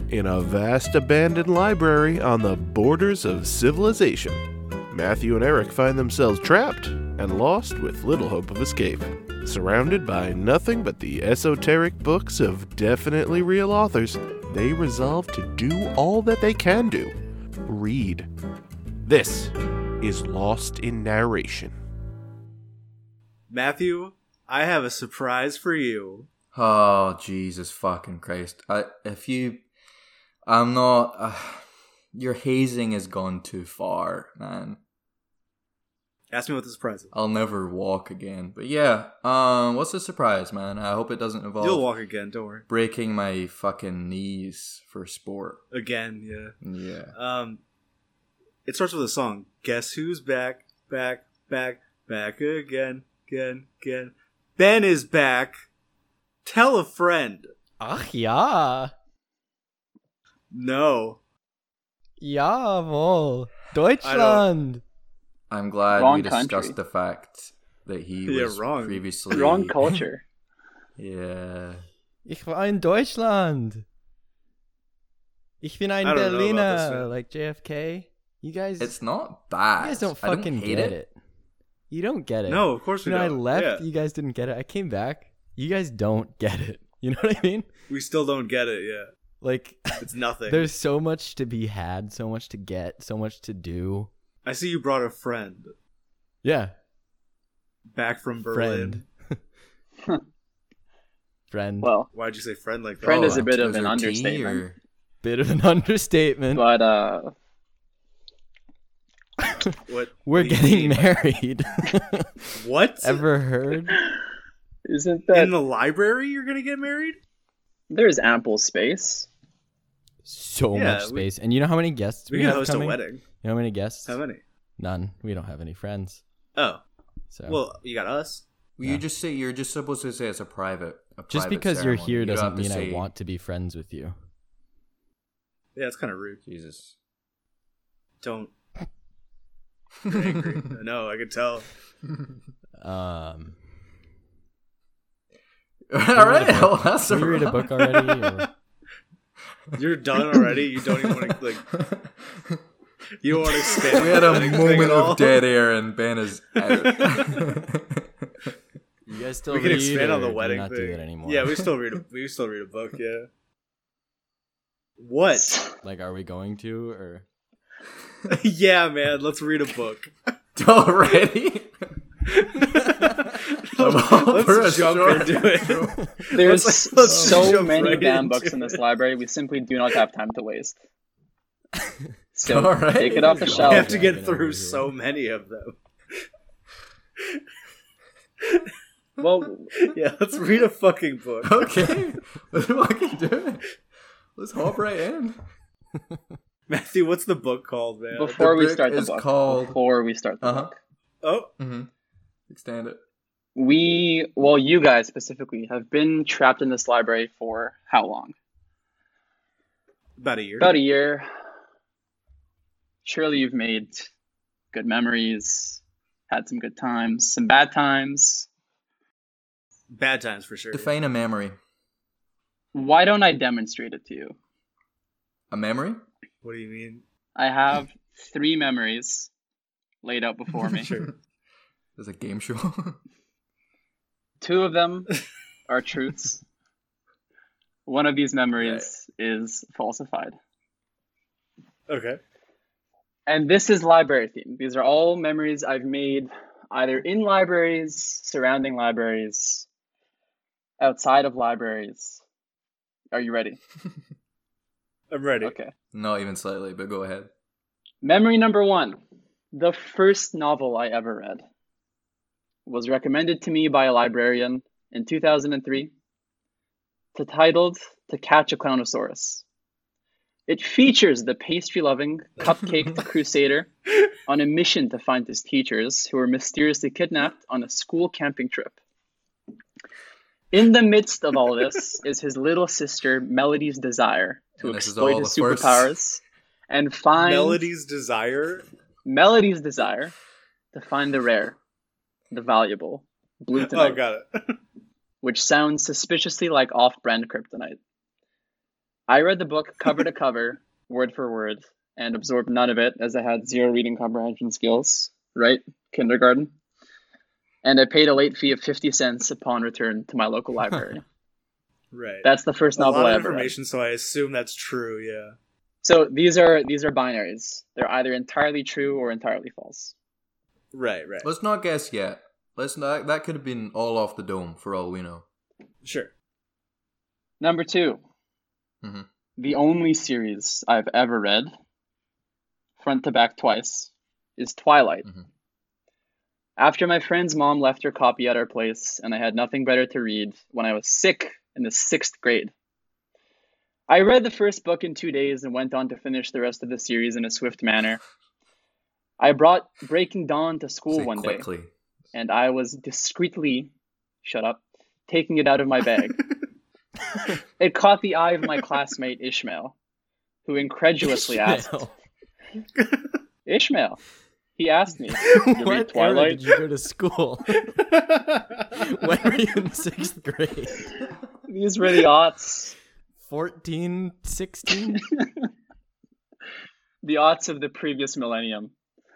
In a vast abandoned library on the borders of civilization, Matthew and Eric find themselves trapped and lost with little hope of escape. Surrounded by nothing but the esoteric books of definitely real authors, they resolve to do all that they can do: read. This is Lost in Narration. Matthew, I have a surprise for you. Oh, Jesus fucking Christ. Your hazing has gone too far, man. Ask me what the surprise is. I'll never walk again. But yeah, what's the surprise, man? I hope it doesn't involve... You'll walk again, don't worry. Breaking my fucking knees for sport. Again, yeah. Yeah. It starts with a song. Guess who's back, back, back, back again, again, again. Ben is back. Tell a friend. Ach ja. No. Jawohl. Deutschland. I'm glad Wrong we discussed country. the fact that he was wrong. previously... Wrong culture. Yeah. Ich war in Deutschland. Ich bin ein I don't know about this, Berliner, man. like JFK. You guys, It's not bad. you guys don't I fucking hate get it. You don't get it. No, of course we When I don't. left, Yeah. you guys didn't get it. I came back. You guys don't get it. You know what I mean? We still don't get it, yeah. Like, It's nothing. there's so much to be had, so much to get, so much to do. I see you brought a friend Yeah. back from Berlin. Friend. Friend. Well, Why'd you say friend like that? Friend is a bit of is an there tea, understatement. or- Bit of an understatement. but What? We're what do you getting mean? married. What? Ever heard? isn't that In the library you're gonna get married? there's ample space? So Yeah, much space. And you know how many guests We we can have host coming? a wedding. You know how many guests? How many? None. We don't have any friends. Oh. So Well, you got us. Well, you just say you're just supposed to say it's a private. just private because you're ceremony. here You don't doesn't have to mean say, I want to be friends with you. Yeah, it's kind of rude. Jesus. Don't. You're angry. No, I can tell. All right, well, that's Can we read a book already? Or... You're done already. You don't even want to like. You don't want to expand. We had a anything moment at all? of dead air, and Ben is out. You guys still We can read, expand on or the do you wedding not thing. do that anymore? Yeah, we still read a book. Yeah. What? Like, are we going to, or... Yeah, man. Let's read a book. Already? Let's jump into it. There's let's so jump many right damn into books in it. this library. We simply do not have time to waste. So All right. take it off the We shelf. have to get Over through here. so many of them. Well, Yeah, let's read a fucking book. Okay. What do I can do? Let's hop right in. Matthew, what's the book called, man? before we book start the is book, called- before we start the Uh-huh. book, Oh, Mm-hmm. Extend it. you guys specifically, have been trapped in this library for how long? about a year. About a year. Surely you've made good memories, had some good times, some bad times. Bad times for sure. Define a memory. Why don't I demonstrate it to you? A memory? What do you mean? I have 3 memories laid out before me. Sure. There's a game show. 2 of them are truths. One of these memories is falsified. Okay. And this is library themed. These are all memories I've made either in libraries, surrounding libraries, outside of libraries. Are you ready? I'm ready. Okay. Not even slightly, but go ahead. Memory number 1. The first novel I ever read was recommended to me by a librarian in 2003, titled To Catch a Clownosaurus. It features the pastry-loving, cupcaked crusader on a mission to find his teachers who were mysteriously kidnapped on a school camping trip. In the midst of all this is his little sister, Melody's desire to And this is all exploit his the firsts. superpowers and find Melody's Desire. Melody's desire to find the rare, the valuable, Oh, Blutonite, got it. which sounds suspiciously like off-brand kryptonite. I read the book cover to cover, word for word, and absorbed none of it as I had zero reading comprehension skills, right? Kindergarten. And I paid a late fee of 50 cents upon return to my local library. Right. That's the first a novel lot I of ever read. information, so I assume that's true. Yeah. So these are binaries. They're either entirely true or entirely false. Right. Let's not guess yet. Let's not. That could have been all off the dome for all we know. Sure. Number 2. Mm-hmm. The only series I've ever read, front to back twice, is Twilight. Mm-hmm. After my friend's mom left her copy at our place and I had nothing better to read when I was sick in the 6th grade, I read the first book in 2 days and went on to finish the rest of the series in a swift manner. I brought Breaking Dawn to school one quickly. day, and I was discreetly, taking it out of my bag. It caught the eye of my classmate Ishmael, who incredulously asked, Ishmael, he asked me, you read What era Twilight? did you go to school? When were you in 6th grade? These were the aughts. 14, 16? The aughts of the previous millennium.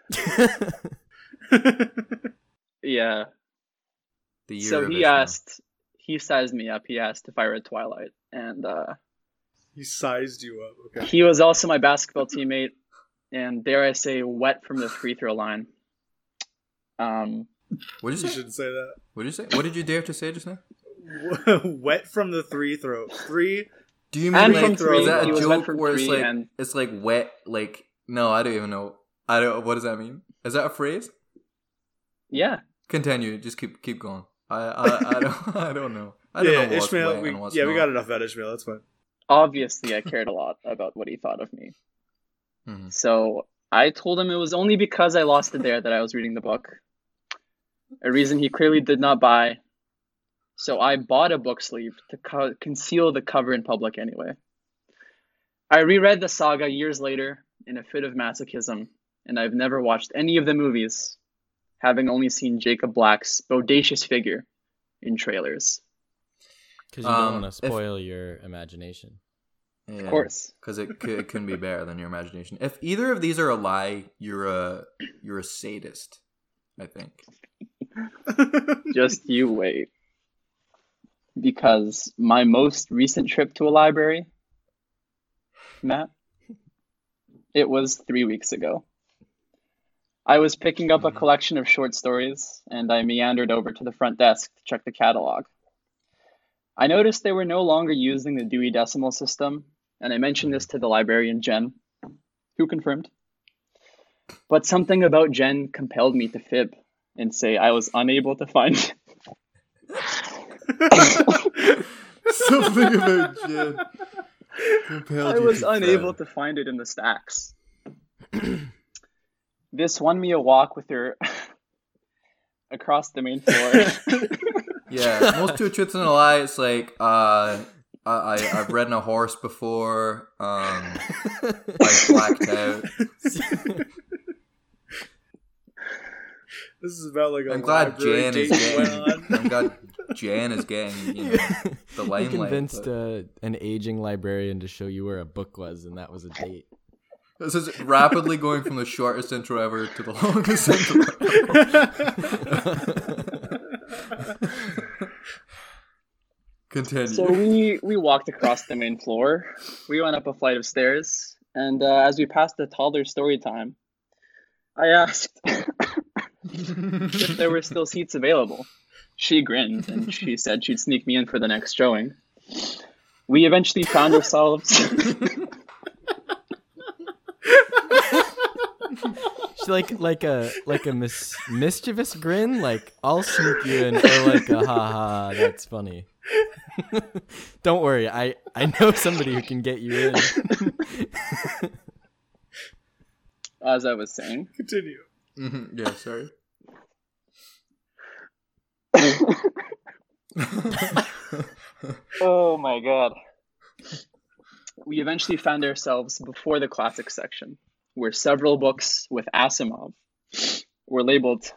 Yeah. The year So of he Ishmael. he sized me up. He asked if I read Twilight. And He sized you up. Okay. he was also my basketball teammate. And dare I say, wet from the free throw line. What did You you say? shouldn't say that. What did you say? What did you dare to say just now? Wet from the three throw. Three. Do you And mean from like three, is that he a was wet joke from where it's three like and- it's like wet like no I don't even know what does that mean? Is that a phrase? Yeah. Continue. Just keep going. I don't I don't know. I don't Yeah, know what's Ishmael. wet and what's We not. got enough about Ishmael. That's fine. Obviously, I cared a lot about what he thought of me. Mhm. So I told him it was only because I lost it there that I was reading the book. A reason he clearly did not buy. So I bought a book sleeve to conceal the cover in public anyway. I reread the saga years later in a fit of masochism, and I've never watched any of the movies, having only seen Jacob Black's bodacious figure in trailers. Because you don't want to If- spoil your imagination. Yeah, Of course. because it couldn't be better than your imagination. If either of these are a lie, you're a sadist. I think. Just you wait. Because my most recent trip to a library, Matt, it was 3 weeks ago. I was picking up a collection of short stories, and I meandered over to the front desk to check the catalog. I noticed they were no longer using the Dewey Decimal System, and I mentioned this to the librarian Jen, who confirmed. But something about Jen compelled me to fib and say I was unable to find Something about Jen compelled I you was to unable fail. to find it in the stacks. This won me a walk with her across the main floor. Yeah, most two truths and a lie. It's like I've ridden a horse before. I blacked out. This is about like a I'm glad library Jan is date you went getting. on. I'm glad Jan is getting the You limelight. convinced but- an aging librarian to show you where a book was, and that was a date. This is rapidly going from the shortest intro ever to the longest intro ever. Continue. So we walked across the main floor. We went up a flight of stairs, and as we passed the toddler story time, I asked if there were still seats available. She grinned, and she said she'd sneak me in for the next showing. We eventually found ourselves... She like a mischievous grin, like I'll sneak you in, or like a ha, that's funny. Don't worry, I know somebody who can get you in. As I was saying, Continue. Mhm, yeah, sorry. oh my god. We eventually found ourselves before the classics section, where several books with Asimov were labeled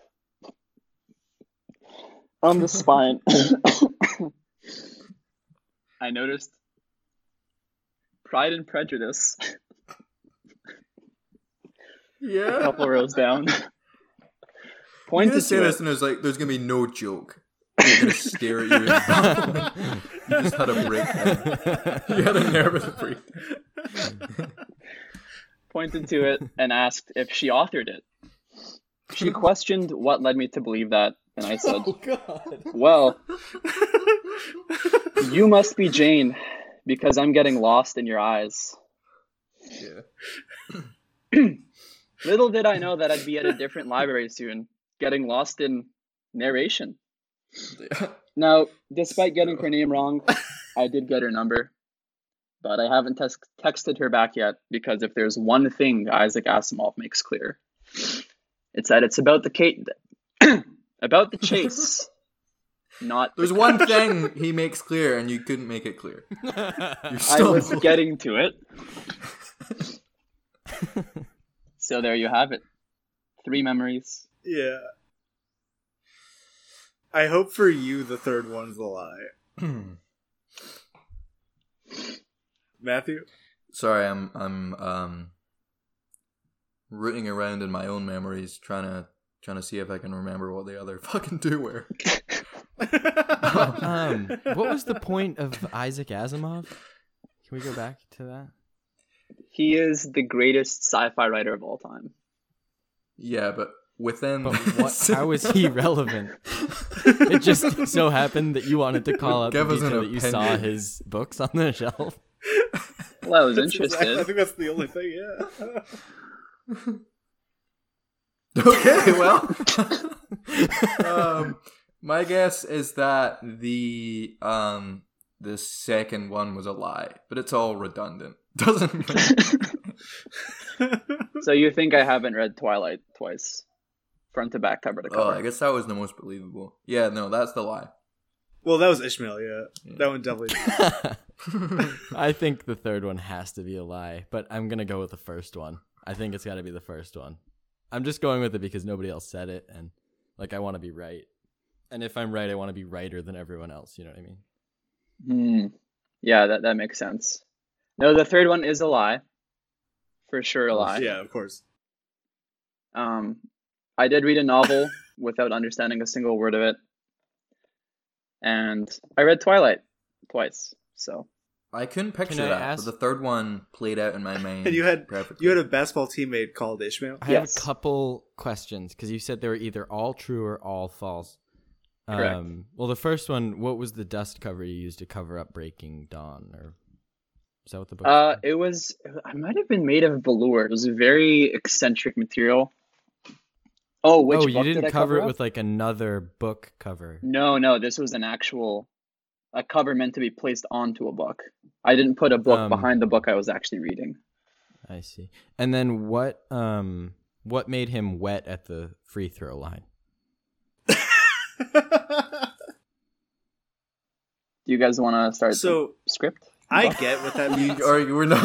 on the spine. I noticed Pride and Prejudice. A Yeah. couple rows down. You Pointed just say to this it. and it's like, there's going to be no joke. They're going to stare at you. You just had a breakdown. You had a nervous breakdown. Pointed to it and asked if she authored it. She questioned what led me to believe that, and I said, God. well, you must be Jane, because I'm getting lost in your eyes. Yeah. Little did I know that I'd be at a different library soon, getting lost in narration. Now, despite getting her name wrong, I did get her number, but I haven't texted her back yet, because if there's one thing Isaac Asimov makes clear, it's that it's about the about the chase, not There's the one thing he makes clear, and you couldn't make it clear. You I was stumbled. getting to it. So there you have it. 3 memories. Yeah. I hope for you the third one's a lie. Matthew? Sorry, I'm rooting around in my own memories, trying to see if I can remember what the other fucking two were. What was the point of Isaac Asimov? Can we go back to that? He is the greatest sci-fi writer of all time. Yeah, but within But how is he relevant? It just so happened that you wanted to call out the Give us an detail that you saw opinion. his books on the shelf. Well, I was I interested. think that's the only thing, yeah. Okay, well, my guess is that the second one was a lie, but it's all redundant. Doesn't So you think I haven't read Twilight twice? Front to back, cover to Oh, cover. I guess that was the most believable. Yeah, no, that's the lie. Well, that was Ishmael, yeah. That one definitely. I think the third one has to be a lie, but I'm going to go with the first one. I think it's got to be the first one. I'm just going with it because nobody else said it, and I want to be right. And if I'm right, I want to be righter than everyone else, you know what I mean? Yeah, that makes sense. No, the third one is a lie. For sure a lie. Yeah, of course. I did read a novel without understanding a single word of it. And I read Twilight twice, so. I couldn't picture Can I that, ask- but the third one played out in my mind. And you had perfectly. you had a basketball teammate called Ishmael? I have Yes. a couple questions because you said they were either all true or all false. Correct. Well, the first one, what was the dust cover you used to cover up Breaking Dawn? Or is that what the book? I might have been made of velour. It was a very eccentric material. Oh, which oh, book you did didn't I cover it up? with like another book cover. No, this was a cover meant to be placed onto a book. I didn't put a book behind the book I was actually reading. I see. And then what made him wet at the free throw line? Do you guys want to start So the script? I get what that means. Or you were not.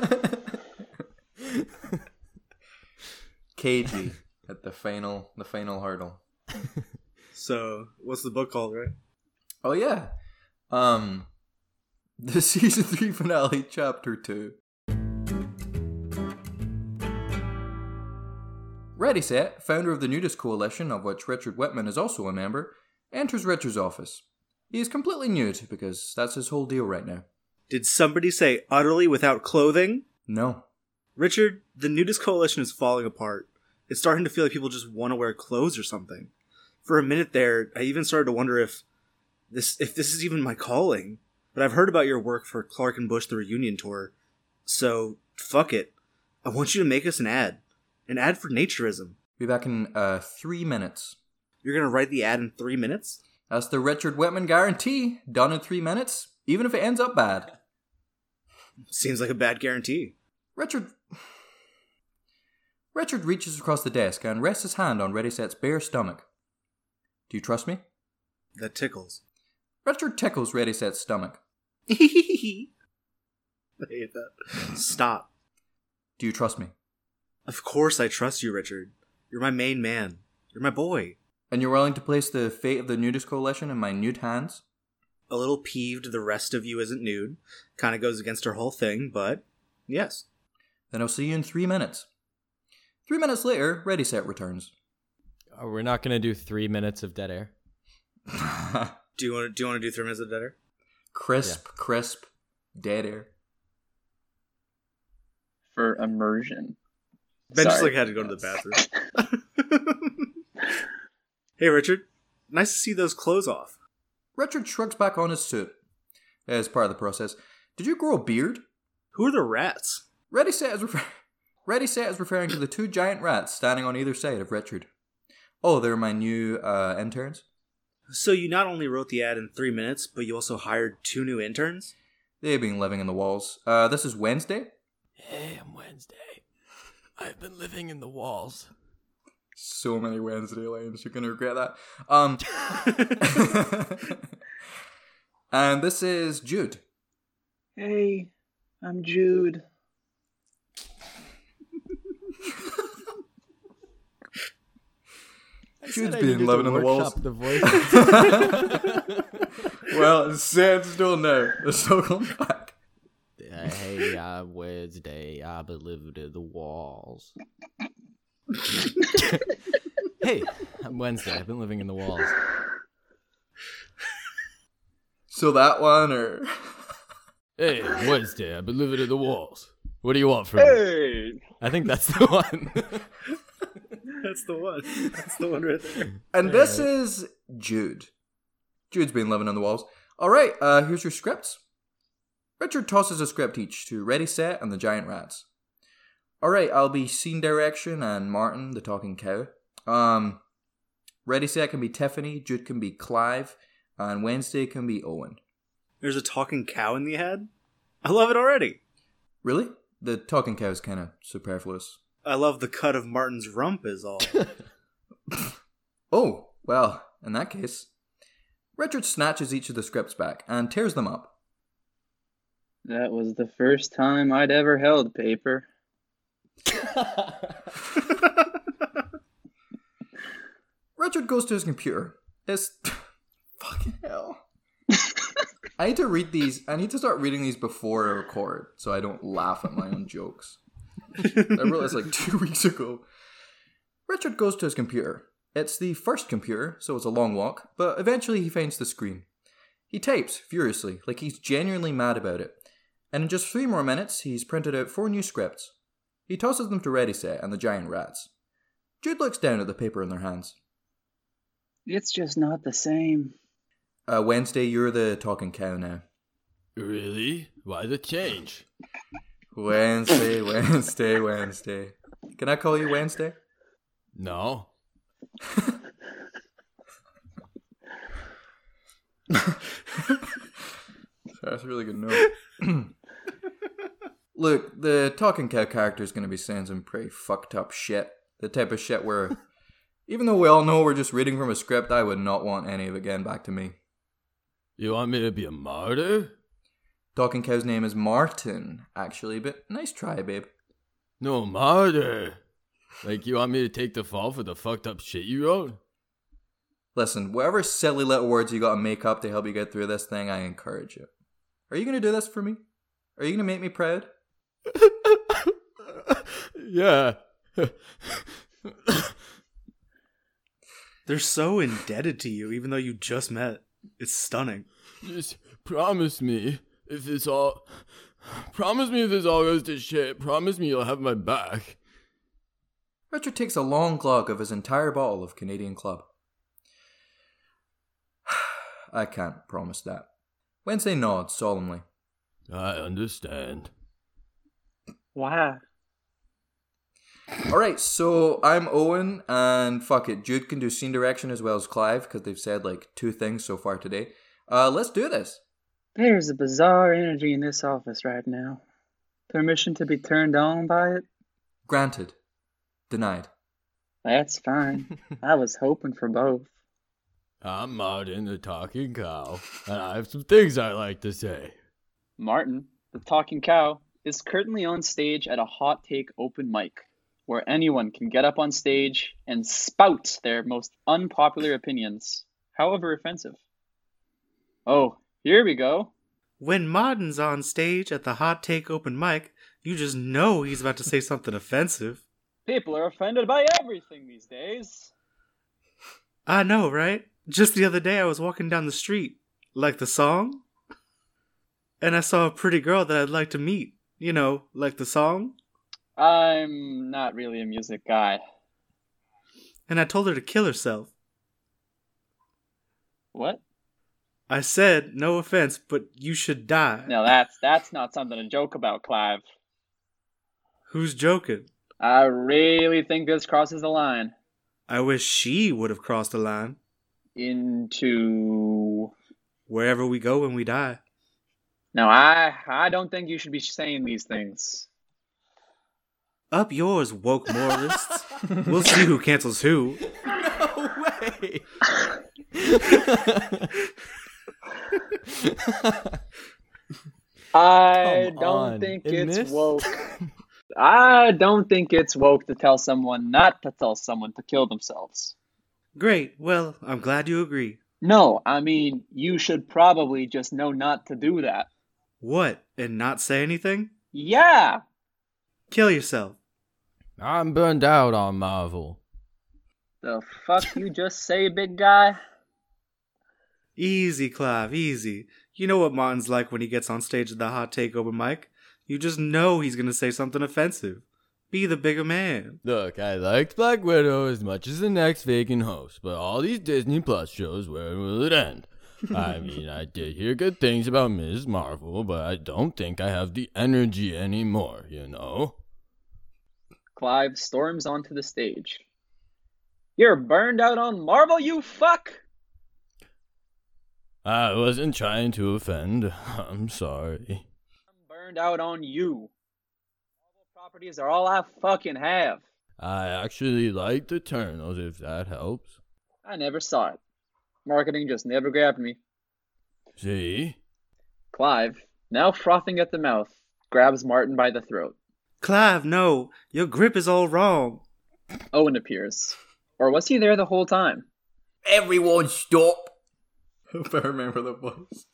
KG at the final hurdle. So what's the book called, right? Oh yeah, the season 3 finale, chapter 2. Ready Set, founder of the Nudist Coalition, of which Richard Whitman is also a member, enters Richard's office. He is completely nude because that's his whole deal right now. Did somebody say utterly without clothing? No. Richard, the Nudist Coalition is falling apart. It's starting to feel like people just want to wear clothes or something. For a minute there, I even started to wonder if this is even my calling. But I've heard about your work for Clark and Bush, the reunion tour. So, fuck it. I want you to make us an ad. An ad for naturism. Be back in 3 minutes. You're gonna write the ad in 3 minutes? That's the Richard Whitman guarantee. Done in 3 minutes, even if it ends up bad. Seems like a bad guarantee. Richard reaches across the desk and rests his hand on Ready Set's bare stomach. Do you trust me? That tickles. Richard tickles Ready Set's stomach. I hate that. Stop. Do you trust me? Of course I trust you, Richard. You're my main man. You're my boy. And you're willing to place the fate of the Nudist Coalition in my nude hands? a little peeved the rest of you isn't nude. Kind of goes against her whole thing, but yes. Then I'll see you in 3 minutes. 3 minutes later, Ready Set returns. Oh, we're not gonna do 3 minutes of dead air. Do you want to do 3 minutes of dead air? Crisp, dead air. For immersion. Ben just Sorry. had to go to the bathroom. Hey, Richard. Nice to see those clothes off. Richard shrugs back on his suit. As part of the process, did you grow a beard? Who are the rats? Ready Set is referring to the 2 giant rats standing on either side of Richard. Oh, they're my new interns? So you not only wrote the ad in 3 minutes, but you also hired 2 new interns? They've been living in the walls. This is Wednesday. Hey, I'm Wednesday. I've been living in the walls. So many Wednesday lines, you're gonna regret that. And this is Jude. Hey, I'm Jude. Jude's been living in the walls. The voice. Well, it's sad still now. They're still coming back. Hey, I'm Wednesday. I've been living in the walls. Hey, I'm Wednesday. I've been living in the walls. So that one, or Hey, I'm Wednesday. I've been living in the walls. What do you want from me? Hey! I think that's the one. That's the one. That's the one right there. and this is Jude. Jude's been living in the walls. All right, here's your scripts. Richard tosses a script each to Ready Set and the Giant Rats. All right, I'll be scene direction and Martin, the talking cow. Ready Set can be Tiffany, Jude can be Clive, and Wednesday can be Owen. There's a talking cow in the ad? I love it already. Really? The talking cow is kind of superfluous. I love the cut of Martin's rump is all. Oh, well, in that case, Richard snatches each of the scripts back and tears them up. That was the first time I'd ever held paper. Richard goes to his computer. It's fucking hell. I need to read these. I need to start reading these before I record so I don't laugh at my own jokes. I wrote this like 2 weeks ago. Richard goes to his computer. It's the first computer, so it's a long walk, but eventually he finds the screen. He types furiously, like he's genuinely mad about it. And in just 3 more minutes, he's printed out 4 new scripts. He tosses them to Ready Set and the Giant Rats. Jude looks down at the paper in their hands. It's just not the same. Wednesday, you're the talking cow now. Really? Why the change? Wednesday. Can I call you Wednesday? No. That's a really good note. Look, the talking cow character is going to be saying some pretty fucked up shit. The type of shit where, even though we all know we're just reading from a script, I would not want any of it getting back to me. You want me to be a martyr? Talking cow's name is Martin, actually, but nice try, babe. No, martyr. Like, you want me to take the fall for the fucked up shit you wrote? Listen, whatever silly little words you gotta make up to help you get through this thing, I encourage you. Are you gonna do this for me? Are you gonna make me proud? Yeah. They're so indebted to you, even though you just met. It's stunning. Just promise me if this all goes to shit. Promise me you'll have my back. Richard takes a long glug of his entire bottle of Canadian Club. I can't promise that. Wednesday nods solemnly. I understand. Why? Alright, so I'm Owen, and fuck it, Jude can do scene direction as well as Clive, because they've said like 2 things so far today. Let's do this. There's a bizarre energy in this office right now. Permission to be turned on by it? Granted. Denied. That's fine. I was hoping for both. I'm Martin, the talking cow, and I have some things I'd like to say. Martin, the talking cow, is currently on stage at a hot take open mic, where anyone can get up on stage and spout their most unpopular opinions, however offensive. Oh, Here we go. When Martin's on stage at the Hot Take open mic, you just know he's about to say something offensive. People are offended by everything these days. I know, right? Just the other day I was walking down the street, like the song, and I saw a pretty girl that I'd like to meet. You know, like the song. I'm not really a music guy. And I told her to kill herself. What? I said, no offense, but you should die. No, that's not something to joke about, Clive. Who's joking? I really think this crosses the line. I wish she would have crossed the line. Into... Wherever we go when we die. No, I don't think you should be saying these things. Up yours, woke moralists. We'll see who cancels who. No way. I Come don't on. think In it's this? woke. I don't think it's woke to tell someone not to tell someone to kill themselves. Great. Well, I'm glad you agree. No, I mean, you should probably just know not to do that. What? And not say anything? Yeah! Kill yourself. I'm burned out on Marvel. The fuck you just say, big guy? Easy, Clive, easy. You know what Martin's like when he gets on stage at the Hot Take open mic. You just know he's gonna say something offensive. Be the bigger man. Look, I liked Black Widow as much as the next vacant host, but all these Disney Plus shows, where will it end? I mean, I did hear good things about Ms. Marvel, but I don't think I have the energy anymore, you know? Clive storms onto the stage. You're burned out on Marvel, you fuck! I wasn't trying to offend. I'm sorry. I'm burned out on you. Marvel properties are all I fucking have. I actually like the Eternals, if that helps. I never saw it. Marketing just never grabbed me. See? Clive, now frothing at the mouth, grabs Martin by the throat. Clive, no. Your grip is all wrong. Owen appears. Or was he there the whole time? Everyone stop! If I remember the voice.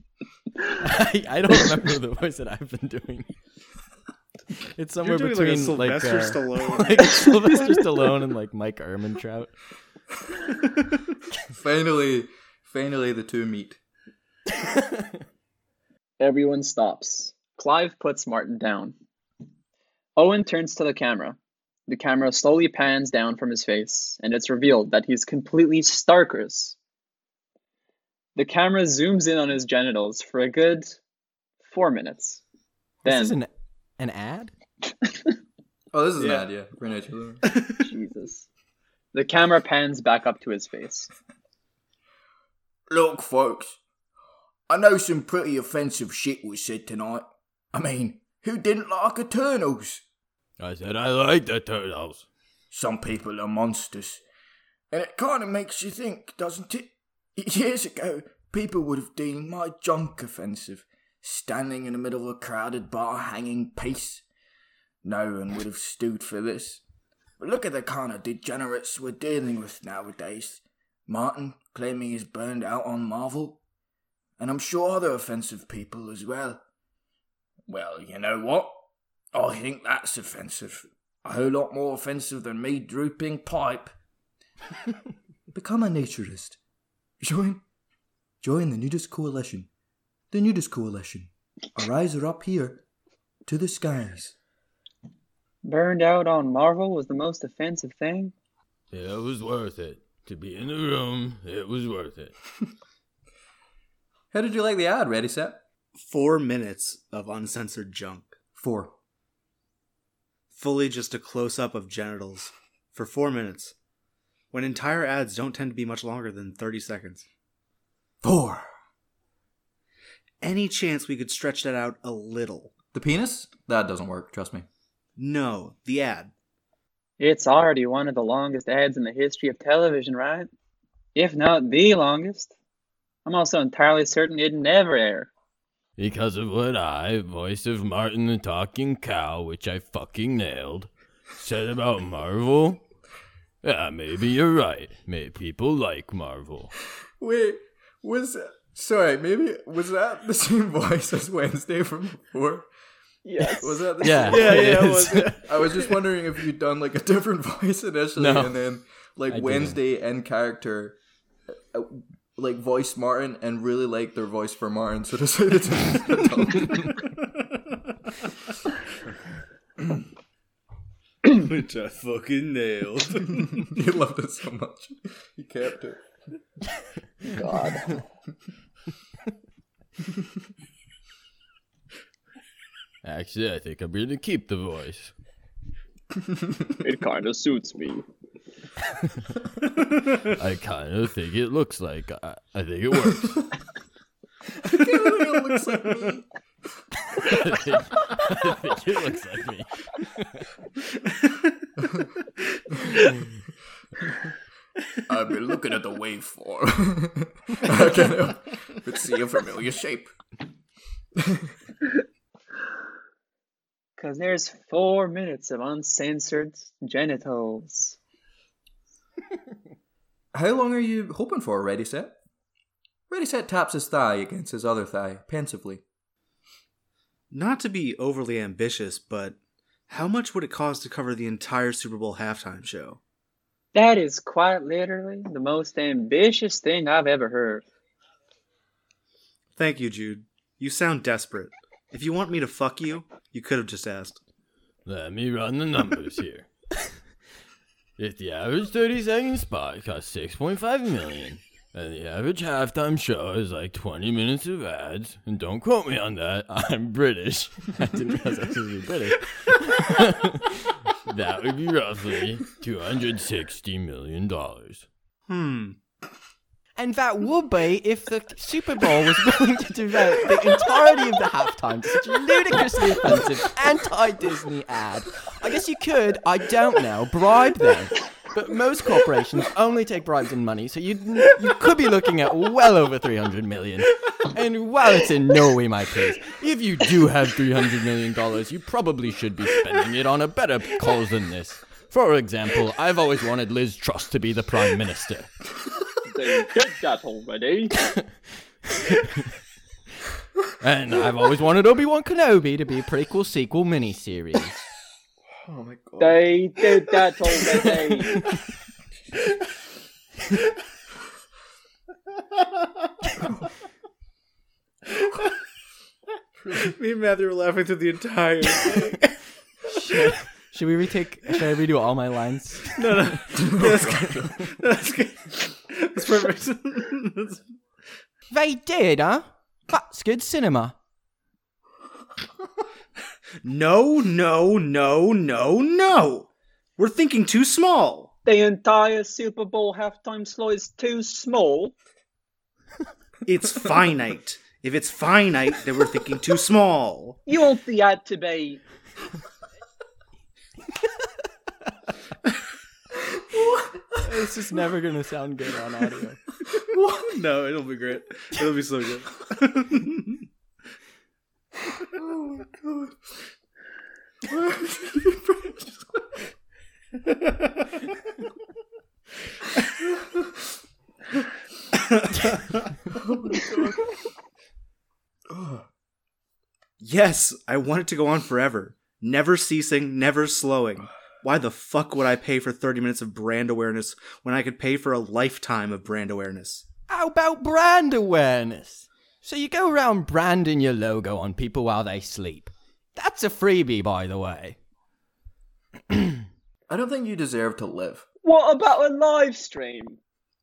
I don't remember the voice that I've been doing. It's somewhere You're doing between like a Sylvester Stallone. like Sylvester Stallone and like Mike Ehrmantraut. Finally the two meet. Everyone stops. Clive puts Martin down. Owen turns to the camera. The camera slowly pans down from his face, and it's revealed that he's completely starkers. The camera zooms in on his genitals for a good 4 minutes. This Then, is an ad? Oh, this is Yeah. an ad, yeah. For nature. Jesus. The camera pans back up to his face. Look, folks, I know some pretty offensive shit was said tonight. I mean, who didn't like Eternals? I said I like the Turtles. Some people are monsters. And it kind of makes you think, doesn't it? Years ago, people would have deemed my junk offensive, standing in the middle of a crowded bar hanging peace. No one would have stood for this. But look at the kind of degenerates we're dealing with nowadays. Martin claiming he's burned out on Marvel. And I'm sure other offensive people as well. Well, you know what? I think that's offensive. A whole lot more offensive than me drooping pipe. Become a naturist. Join the Nudist Coalition. The Nudist Coalition. A riser up here to the skies. Burned out on Marvel was the most offensive thing? It was worth it. To be in the room, it was worth it. How did you like the ad, Ready Set? 4 minutes of uncensored junk. 4. Fully just a close-up of genitals. For 4 minutes. When entire ads don't tend to be much longer than 30 seconds. 4. Any chance we could stretch that out a little? The penis? That doesn't work, trust me. No, the ad. It's already one of the longest ads in the history of television, right? If not the longest. I'm also entirely certain it'd never air. Because of what I, voice of Martin the Talking Cow, which I fucking nailed, said about Marvel? Yeah, maybe you're right. Maybe people like Marvel. Wait, Sorry, maybe was that the same voice as Wednesday from before? Yes. Was that the Yeah, same? it it is. was. I was just wondering if you'd done like a different voice initially, No, and then like I Wednesday and character, like voice Martin, and really like their voice for Martin, so decided to. Which I fucking nailed. You loved it so much, you kept it. God. Actually, I think I'm gonna keep the voice. It kind of suits me. I kind of think it looks like. I think it works. It looks like me. I think it looks like me. I've been looking at the waveform. I can't help but see a familiar shape. Because there's 4 minutes of uncensored genitals. How long are you hoping for, Ready Set? Ready Set taps his thigh against his other thigh, pensively. Not to be overly ambitious, but how much would it cost to cover the entire Super Bowl halftime show? That is quite literally the most ambitious thing I've ever heard. Thank you, Jude. You sound desperate. If you want me to fuck you, you could have just asked. Let me run the numbers here. If the average 30-second spot costs $6.5 million, and the average halftime show is like 20 minutes of ads, and don't quote me on that, I'm British. I didn't realize I was supposed to be British. That would be roughly $260 million. And that would be if the Super Bowl was willing to devote the entirety of the halftime to such a ludicrously offensive anti-Disney ad. I guess you could, I don't know, bribe them. But most corporations only take bribes in money, so you could be looking at well over $300 million. And while it's in no way my place, if you do have $300 million, you probably should be spending it on a better cause than this. For example, I've always wanted Liz Truss to be the Prime Minister. They did that already. And I've always wanted Obi-Wan Kenobi to be a prequel sequel miniseries. Oh my god. They did that already. Me and Matthew were laughing through the entire thing. Should I redo all my lines? No. That's good. That's good. That's perfect. They did, huh? That's good cinema. No. We're thinking too small. The entire Super Bowl halftime slot is too small. It's finite. If it's finite, then we're thinking too small. You want the ad to be... It's just never gonna sound good on audio. No, it'll be great. It'll be so good. Oh my god. Yes, I want it to go on forever. Never ceasing, never slowing. Why the fuck would I pay for 30 minutes of brand awareness when I could pay for a lifetime of brand awareness? How about brand awareness? So you go around branding your logo on people while they sleep. That's a freebie, by the way. I don't think you deserve to live. What about a live stream?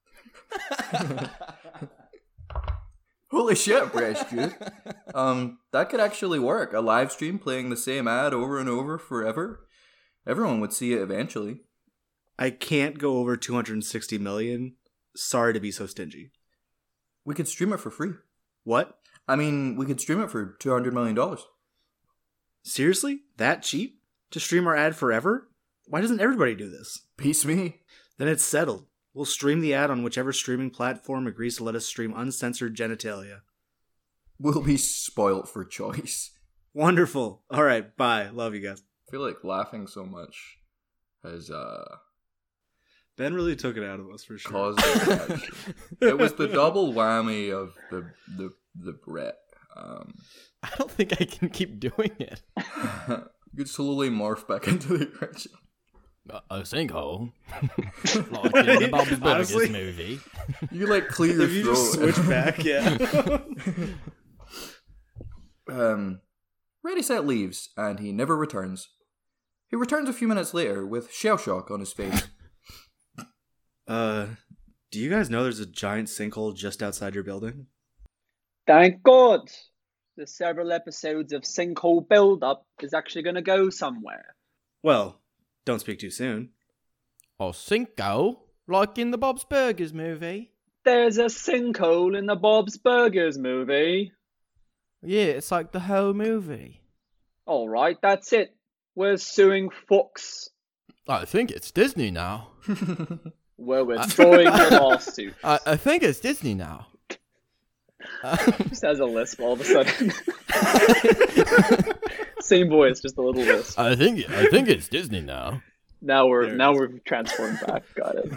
Holy shit, British dude. That could actually work. A live stream playing the same ad over and over forever. Everyone would see it eventually. I can't go over 260 million. Sorry to be so stingy. We could stream it for free. What? I mean, we could stream it for $200 million. Seriously? That cheap? To stream our ad forever? Why doesn't everybody do this? Peace me. Then it's settled. We'll stream the ad on whichever streaming platform agrees to let us stream uncensored genitalia. We'll be spoilt for choice. Wonderful. Alright, bye. Love you guys. I feel like laughing so much has, Ben really took it out of us for sure. Caused the reaction. It was the double whammy of the Brett. I don't think I can keep doing it. You could slowly morph back into the erection. A sinkhole? Like in the Bob's Burgers Honestly, movie. You like clear your If you throat. just switch back, yeah. Ready Set leaves, and he never returns. He returns a few minutes later with shell shock on his face. Do you guys know there's a giant sinkhole just outside your building? Thank God! The several episodes of sinkhole build-up is actually going to go somewhere. Well, don't speak too soon. Or sinkhole? Like in the Bob's Burgers movie? There's a sinkhole in the Bob's Burgers movie. Yeah, it's like the whole movie. Alright, that's it. We're suing Fox. I think it's Disney now. We're withdrawing the lawsuit. I think it's Disney now. Just has a lisp all of a sudden. Same voice, just a little lisp. I think it's Disney now. Now we're transformed back. Got it.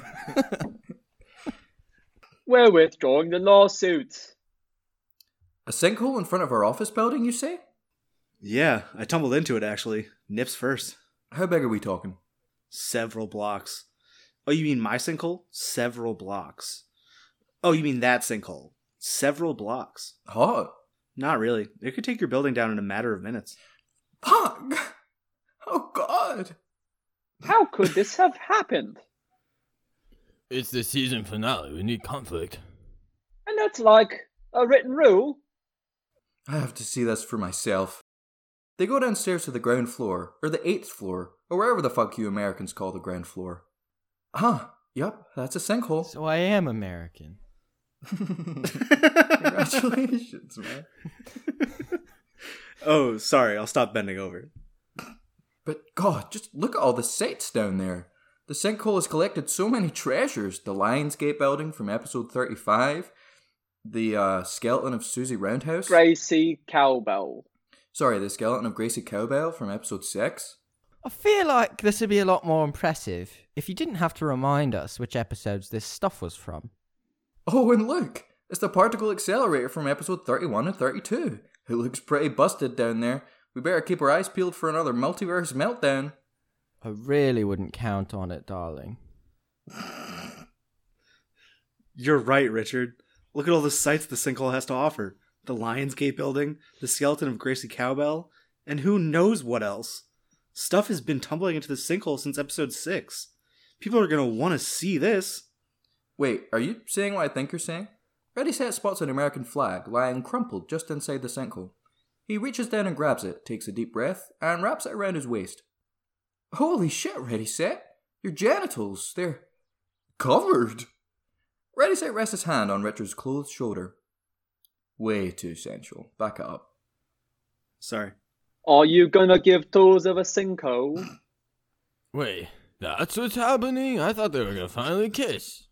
We're withdrawing the lawsuit. A sinkhole in front of our office building, you say? Yeah, I tumbled into it actually. Nips first. How big are we talking? Several blocks. Oh, you mean my sinkhole? Several blocks. Oh, you mean that sinkhole? Several blocks. Hot. Not really. It could take your building down in a matter of minutes. Fuck! Oh God! How could this have happened? It's the season finale. We need conflict. And that's like a written rule. I have to see this for myself. They go downstairs to the ground floor, or the 8th floor, or wherever the fuck you Americans call the ground floor. Yep, that's a sinkhole. So I am American. Congratulations, man. Oh, sorry. I'll stop bending over. But God, just look at all the sights down there. The sinkhole has collected so many treasures. The Lionsgate building from episode 35. The skeleton of Susie Roundhouse. Gracie Cowbell. Sorry, the skeleton of Gracie Cowbell from episode 6. I feel like this would be a lot more impressive if you didn't have to remind us which episodes this stuff was from. Oh, and look! It's the particle accelerator from episode 31 and 32. It looks pretty busted down there. We better keep our eyes peeled for another multiverse meltdown. I really wouldn't count on it, darling. You're right, Richard. Look at all the sights the sinkhole has to offer. The Lionsgate building, the skeleton of Gracie Cowbell, and who knows what else. Stuff has been tumbling into the sinkhole since episode 6. People are going to want to see this. Wait, are you saying what I think you're saying? Ready Set spots an American flag lying crumpled just inside the sinkhole. He reaches down and grabs it, takes a deep breath, and wraps it around his waist. Holy shit, Ready Set! Your genitals, they're covered! Ready Set rests his hand on Richard's clothed shoulder. Way too sensual. Back it up. Sorry. Are you gonna give tours of a sinkhole? Wait, that's what's happening? I thought they were gonna finally kiss.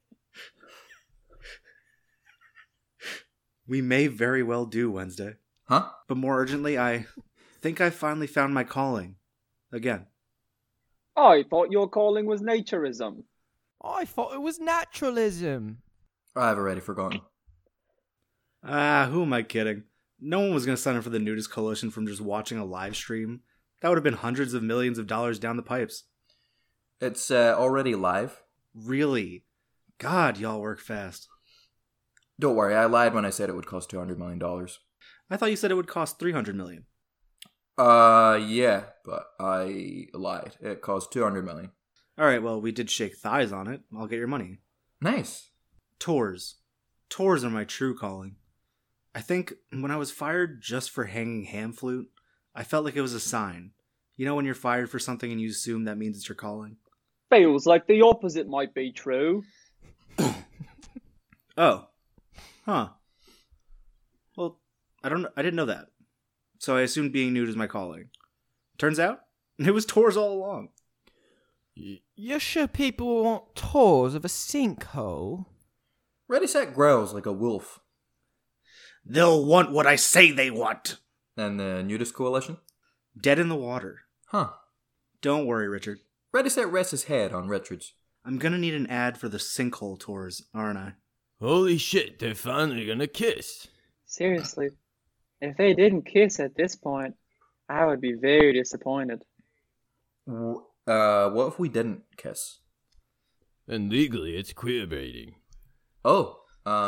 We may very well do Wednesday. Huh? But more urgently, I think I finally found my calling. Again. I thought your calling was naturism. I thought it was naturalism. I've already forgotten. Who am I kidding? No one was going to sign up for the Nudist Coalition from just watching a live stream. That would have been hundreds of millions of dollars down the pipes. It's already live. Really? God, y'all work fast. Don't worry, I lied when I said it would cost $200 million. I thought you said it would cost $300 million. Yeah, but I lied. It cost $200 million. Alright, well, we did shake thighs on it. I'll get your money. Nice. Tours. Tours are my true calling. I think when I was fired just for hanging ham flute, I felt like it was a sign. You know when you're fired for something and you assume that means it's your calling? Feels like the opposite might be true. Oh. Huh. Well, I didn't know that. So I assumed being nude is my calling. Turns out, it was tours all along. You're sure people want tours of a sinkhole? Ready Set growls like a wolf. They'll want what I say they want. And the Nudist Coalition? Dead in the water. Huh. Don't worry, Richard. Ready Set rests his head on Richard's. I'm gonna need an ad for the sinkhole tours, aren't I? Holy shit, they're finally gonna kiss. Seriously, if they didn't kiss at this point, I would be very disappointed. What if we didn't kiss? And legally, it's queer baiting. Oh,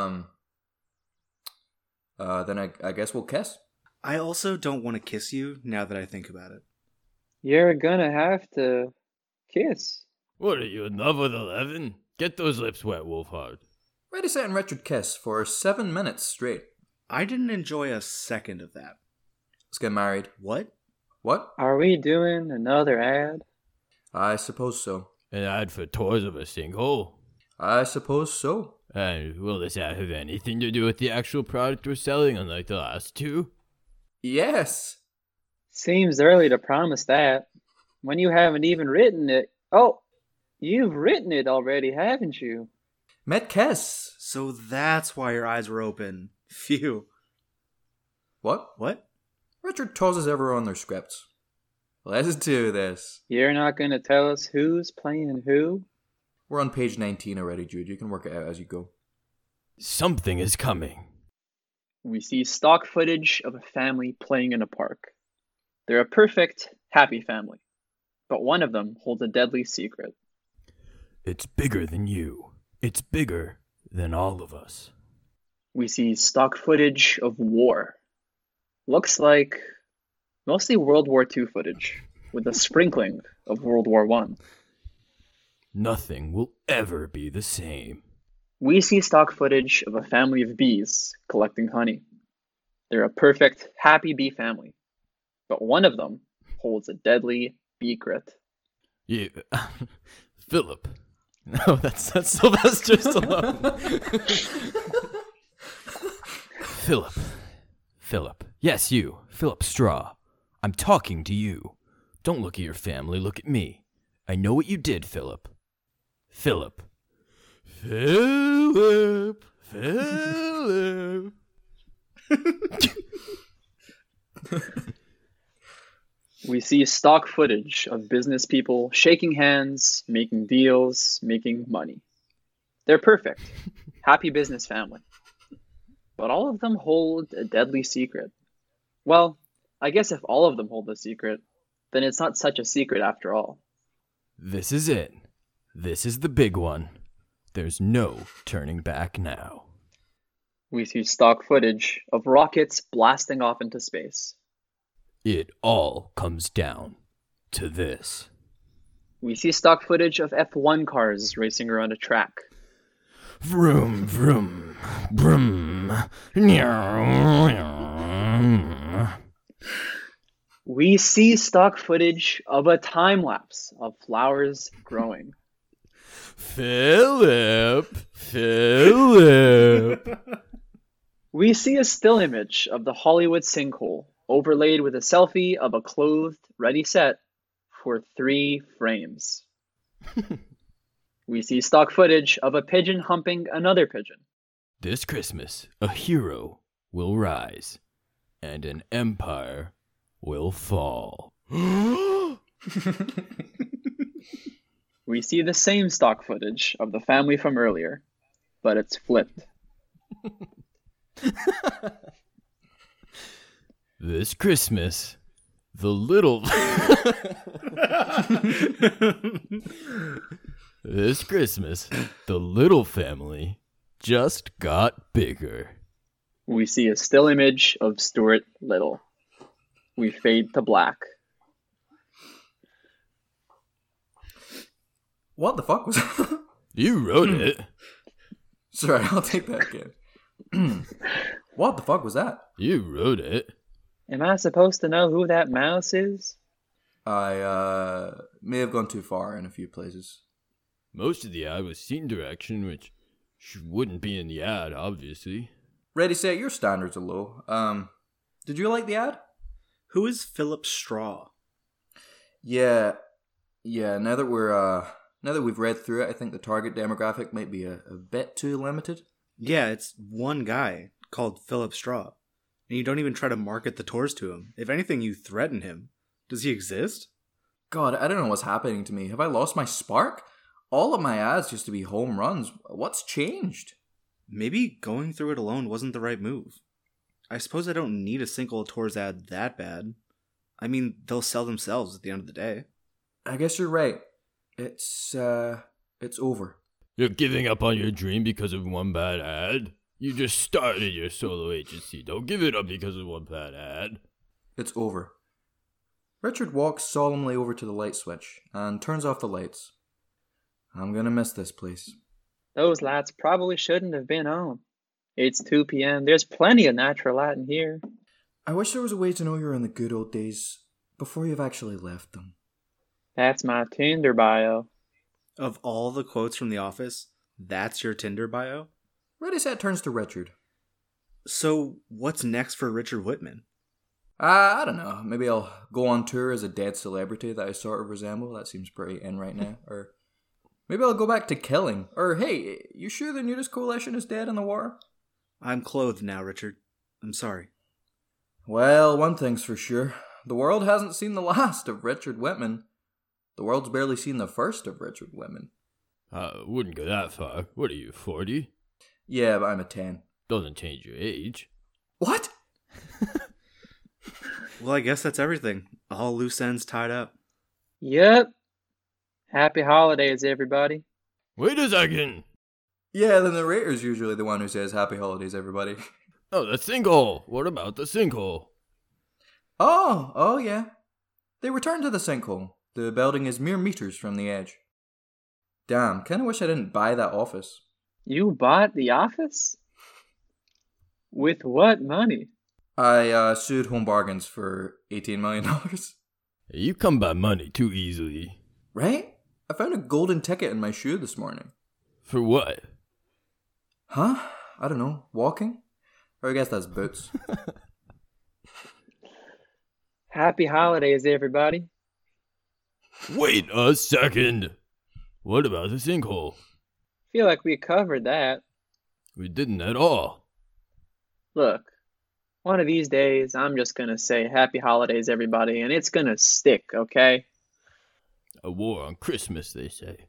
then I guess we'll kiss. I also don't want to kiss you now that I think about it. You're gonna have to kiss. What are you, in love with 11? Get those lips wet, Wolfhard. Ready, Set, and Richard kiss for 7 minutes straight. I didn't enjoy a second of that. Let's get married. What? What? Are we doing another ad? I suppose so. An ad for tours of a sinkhole? I suppose so. And will this ad have anything to do with the actual product we're selling, unlike the last two? Yes. Seems early to promise that. When you haven't even written it. Oh, you've written it already, haven't you? Met kiss. So that's why your eyes were open. Phew. What? What? Richard tosses everyone their scripts. Let's do this. You're not gonna tell us who's playing who? We're on page 19 already, Jude. You can work it out as you go. Something is coming. We see stock footage of a family playing in a park. They're a perfect, happy family. But one of them holds a deadly secret. It's bigger than you. It's bigger than all of us. We see stock footage of war. Looks like mostly World War II footage, with a sprinkling of World War I. Nothing will ever be the same. We see stock footage of a family of bees collecting honey. They're a perfect, happy bee family. But one of them holds a deadly secret. You, Philip. No, that's Sylvester Stallone. Philip. Yes, you, Philip Straw. I'm talking to you. Don't look at your family, look at me. I know what you did, Philip. Philip. We see stock footage of business people shaking hands, making deals, making money. They're perfect. Happy business family. But all of them hold a deadly secret. Well, I guess if all of them hold a secret, then it's not such a secret after all. This is it. This is the big one. There's no turning back now. We see stock footage of rockets blasting off into space. It all comes down to this. We see stock footage of F1 cars racing around a track. Vroom, vroom, vroom. We see stock footage of a time lapse of flowers growing. Philip. We see a still image of the Hollywood sinkhole overlaid with a selfie of a clothed, ready set for 3 frames. We see stock footage of a pigeon humping another pigeon. This Christmas, a hero will rise, and an empire will fall. We see the same stock footage of the family from earlier, but it's flipped. This Christmas, the little... This Christmas, the little family just got bigger. We see a still image of Stuart Little. We fade to black. What the fuck was that? You wrote it. Sorry, I'll take that again. What the fuck was that? You wrote it. Am I supposed to know who that mouse is? I may have gone too far in a few places. Most of the ad was scene direction, which wouldn't be in the ad, obviously. Ready, Set, your standards are low. Did you like the ad? Who is Philip Straw? Yeah. Now that we've read through it, I think the target demographic might be a bit too limited. Yeah, it's one guy called Philip Straw. And you don't even try to market the tours to him. If anything, you threaten him. Does he exist? God, I don't know what's happening to me. Have I lost my spark? All of my ads used to be home runs. What's changed? Maybe going through it alone wasn't the right move. I suppose I don't need a sinkhole tours ad that bad. I mean, they'll sell themselves at the end of the day. I guess you're right. It's over. You're giving up on your dream because of one bad ad? You just started your solo agency. Don't give it up because of one bad ad. It's over. Richard walks solemnly over to the light switch and turns off the lights. I'm gonna miss this place. Those lights probably shouldn't have been on. It's 2 p.m. There's plenty of natural light in here. I wish there was a way to know you're in the good old days before you've actually left them. That's my Tinder bio. Of all the quotes from The Office, that's your Tinder bio? Readyset turns to Richard. So, what's next for Richard Whitman? I don't know. Maybe I'll go on tour as a dead celebrity that I sort of resemble. That seems pretty in right now. Or maybe I'll go back to killing. Or hey, you sure the Nudist Coalition is dead in the war? I'm clothed now, Richard. I'm sorry. Well, one thing's for sure. The world hasn't seen the last of Richard Whitman. The world's barely seen the first of Richard Whitman. Wouldn't go that far. What are you, 40? Yeah, but I'm a 10. Doesn't change your age. What? Well, I guess that's everything. All loose ends tied up. Yep. Happy holidays, everybody. Wait a second! Yeah, the narrator's usually the one who says happy holidays, everybody. Oh, the sinkhole! What about the sinkhole? Oh yeah. They returned to the sinkhole. The building is mere meters from the edge. Damn, kinda wish I didn't buy that office. You bought the office? With what money? I sued Home Bargains for $18 million. You come by money too easily. Right? I found a golden ticket in my shoe this morning. For what? Huh? I don't know. Walking? Or I guess that's boots. Happy holidays, everybody. Wait a second! What about the sinkhole? Feel like we covered that. We didn't at all. Look, one of these days, I'm just gonna say happy holidays, everybody, and it's gonna stick, okay? A war on Christmas, they say.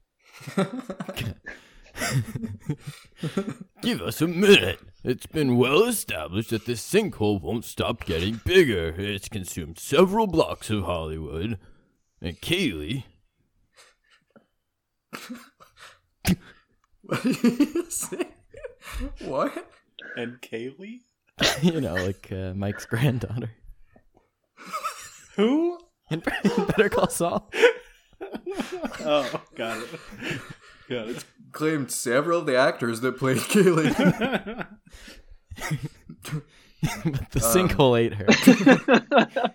Give us a minute. It's been well established that this sinkhole won't stop getting bigger. It's consumed several blocks of Hollywood. And Kaylee... What did you say? What? And Kaylee? You know, like Mike's granddaughter. Who? In Better Call Saul. Oh, got it. Got it. Claimed several of the actors that played Kaylee. But the sinkhole ate her.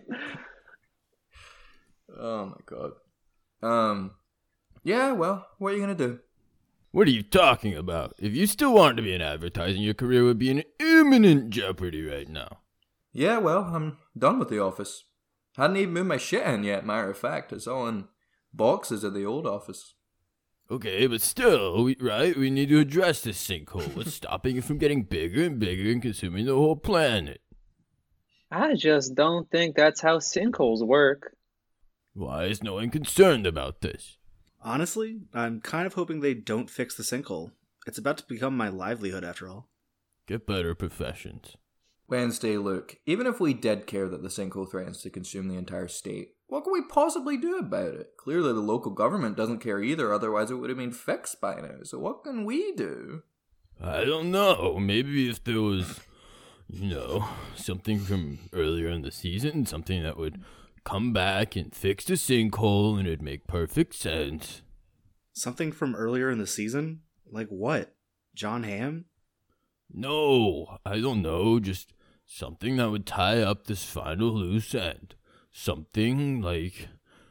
Oh my god. Yeah, well, what are you gonna do? What are you talking about? If you still wanted to be in advertising, your career would be in imminent jeopardy right now. Yeah, well, I'm done with the office. Hadn't even moved my shit in yet, matter of fact. It's all in boxes at the old office. Okay, but still, we need to address this sinkhole. What's stopping it from getting bigger and bigger and consuming the whole planet? I just don't think that's how sinkholes work. Why is no one concerned about this? Honestly, I'm kind of hoping they don't fix the sinkhole. It's about to become my livelihood after all. Get better professions. Wednesday, look, even if we did care that the sinkhole threatens to consume the entire state, what can we possibly do about it? Clearly the local government doesn't care either, otherwise it would have been fixed by now. So what can we do? I don't know. Maybe if there was, something from earlier in the season, something that would come back and fix the sinkhole and it'd make perfect sense. Something from earlier in the season? Like what? John Hamm? No, I don't know. Just something that would tie up this final loose end. Something like.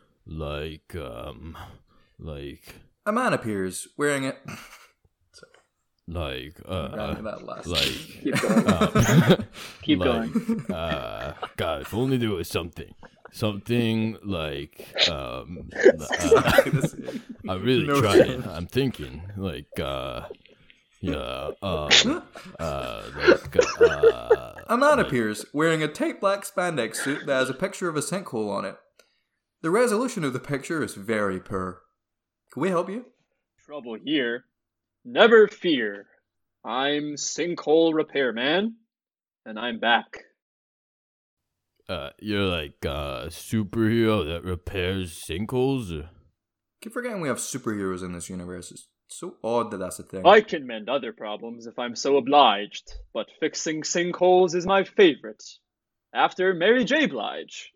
A man appears, wearing it. That last. Keep going. God, if only there was something like I'm really trying. I'm thinking A man appears, wearing a tight black spandex suit that has a picture of a sinkhole on it. The resolution of the picture is very poor. Can we help you? trouble here. Never fear. I'm Sinkhole Repairman, and I'm back. You're like a superhero that repairs sinkholes? Or? Keep forgetting we have superheroes in this universe. It's so odd that that's a thing. I can mend other problems if I'm so obliged, but fixing sinkholes is my favorite. After Mary J. Blige.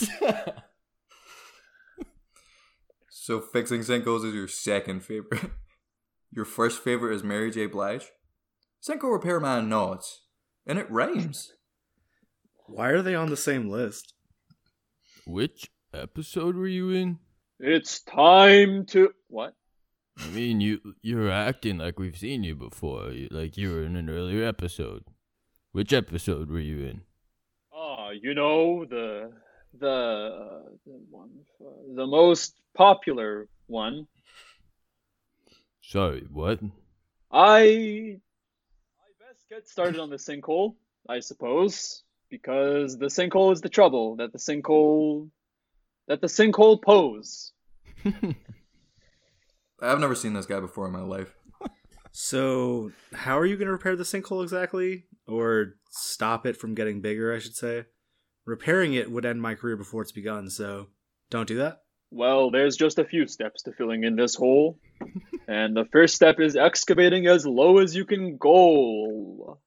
So fixing sinkholes is your second favorite. Your first favorite is Mary J. Blige? Sinkhole Repairman nods. And it rhymes. Why are they on the same list? Which episode were you in? It's time to... What? I mean, you're acting like we've seen you before, like you were in an earlier episode. Which episode were you in? The most popular one. Sorry, what? I best get started on the sinkhole, I suppose, because the sinkhole is the trouble that the sinkhole pose. I've never seen this guy before in my life. So, how are you going to repair the sinkhole exactly? Or stop it from getting bigger, I should say. Repairing it would end my career before it's begun, so don't do that. Well, there's just a few steps to filling in this hole. And the first step is excavating as low as you can go.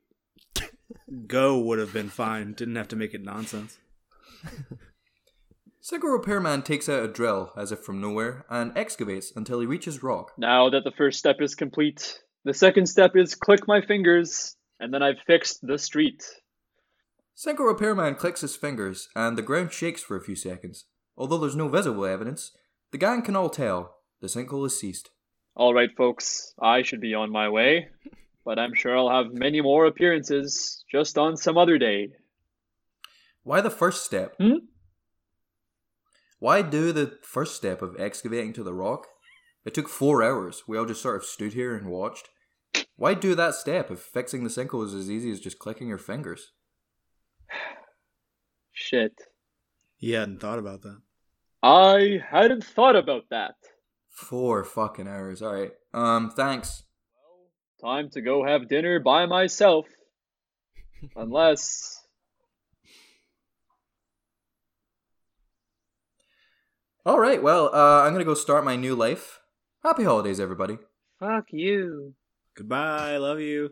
Go would have been fine. Didn't have to make it nonsense. Sinkhole Repairman takes out a drill, as if from nowhere, and excavates until he reaches rock. Now that the first step is complete, the second step is click my fingers, and then I've fixed the street. Sinkhole Repairman clicks his fingers, and the ground shakes for a few seconds. Although there's no visible evidence, the gang can all tell the sinkhole has ceased. Alright, folks, I should be on my way, but I'm sure I'll have many more appearances just on some other day. Why the first step? Why do the first step of excavating to the rock? It took 4 hours. We all just sort of stood here and watched. Why do that step if fixing the sinkhole is as easy as just clicking your fingers? Shit. He hadn't thought about that. I hadn't thought about that. 4 fucking hours. Alright. Thanks. Time to go have dinner by myself. Unless... Alright, well, I'm gonna go start my new life. Happy holidays, everybody. Fuck you. Goodbye, love you.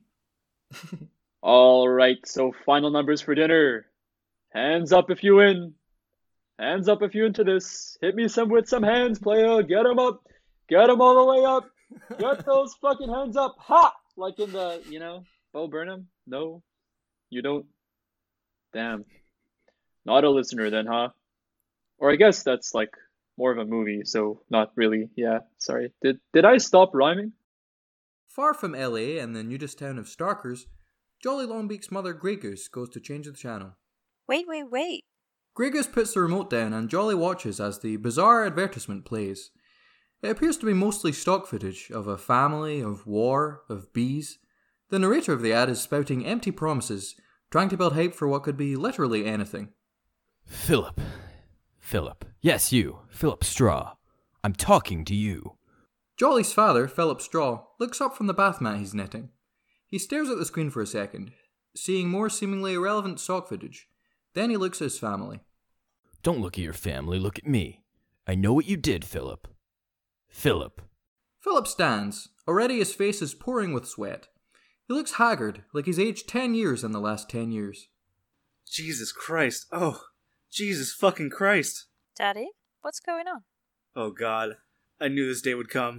Alright, so final numbers for dinner. Hands up if you win. Hands up if you into this. Hit me with some hands, player. Get 'em up. Get 'em all the way up. Get those fucking hands up. Ha! Like in the, Bo Burnham? No? You don't? Damn. Not a listener then, huh? Or I guess that's like more of a movie, so not really. Yeah, sorry. Did I stop rhyming? Far from LA and the nudist town of Starkers, Jolly Longbeak's mother Grey Goose goes to change the channel. Wait. Grey Goose puts the remote down and Jolly watches as the bizarre advertisement plays. It appears to be mostly stock footage of a family, of war, of bees. The narrator of the ad is spouting empty promises, trying to build hype for what could be literally anything. Philip. Yes, you. Philip Straw. I'm talking to you. Jolly's father, Philip Straw, looks up from the bath mat he's knitting. He stares at the screen for a second, seeing more seemingly irrelevant stock footage. Then he looks at his family. Don't look at your family, look at me. I know what you did, Philip. Philip stands. Already his face is pouring with sweat. He looks haggard, like he's aged 10 years in the last 10 years. Jesus Christ. Oh, Jesus fucking Christ. Daddy, what's going on? Oh God. I knew this day would come.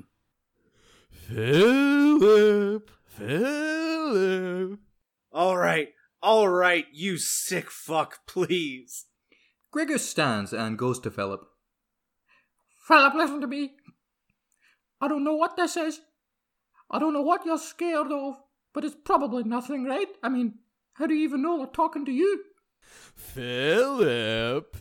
Philip. All right, you sick fuck, please. Grey Goose stands and goes to Philip. Philip, listen to me. I don't know what this is. I don't know what you're scared of, but it's probably nothing, right? I mean, how do you even know they're talking to you? Philip.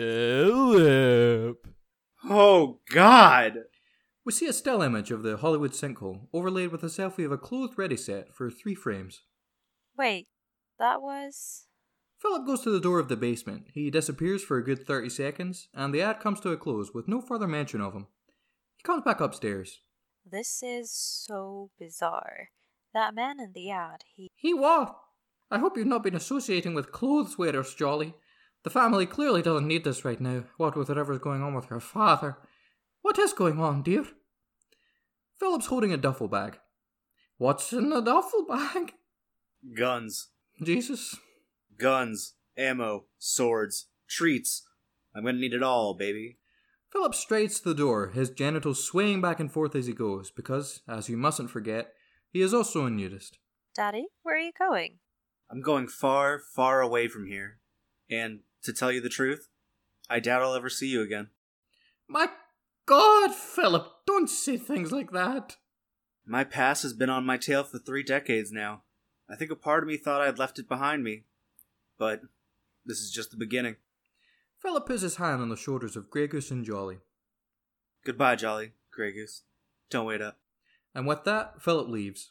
Oh, God. We see a still image of the Hollywood sinkhole, overlaid with a selfie of a clothed-ready set for 3 frames. Wait, that was... Philip goes to the door of the basement. He disappears for a good 30 seconds, and the ad comes to a close with no further mention of him. He comes back upstairs. This is so bizarre. That man in the ad, He what? I hope you've not been associating with clothes wearers, Jolly. The family clearly doesn't need this right now, what with whatever's going on with her father. What is going on, dear? Philip's holding a duffel bag. What's in the duffel bag? Guns. Jesus. Guns. Ammo. Swords. Treats. I'm gonna need it all, baby. Philip strides to the door, his genitals swaying back and forth as he goes, because, as you mustn't forget, he is also a nudist. Daddy, where are you going? I'm going far, far away from here. And, to tell you the truth, I doubt I'll ever see you again. My God, Philip, don't say things like that. My past has been on my tail for 3 decades now. I think a part of me thought I'd left it behind me. But this is just the beginning. Philip puts his hand on the shoulders of Grey Goose and Jolly. Goodbye, Jolly, Grey Goose. Don't wait up. And with that, Philip leaves.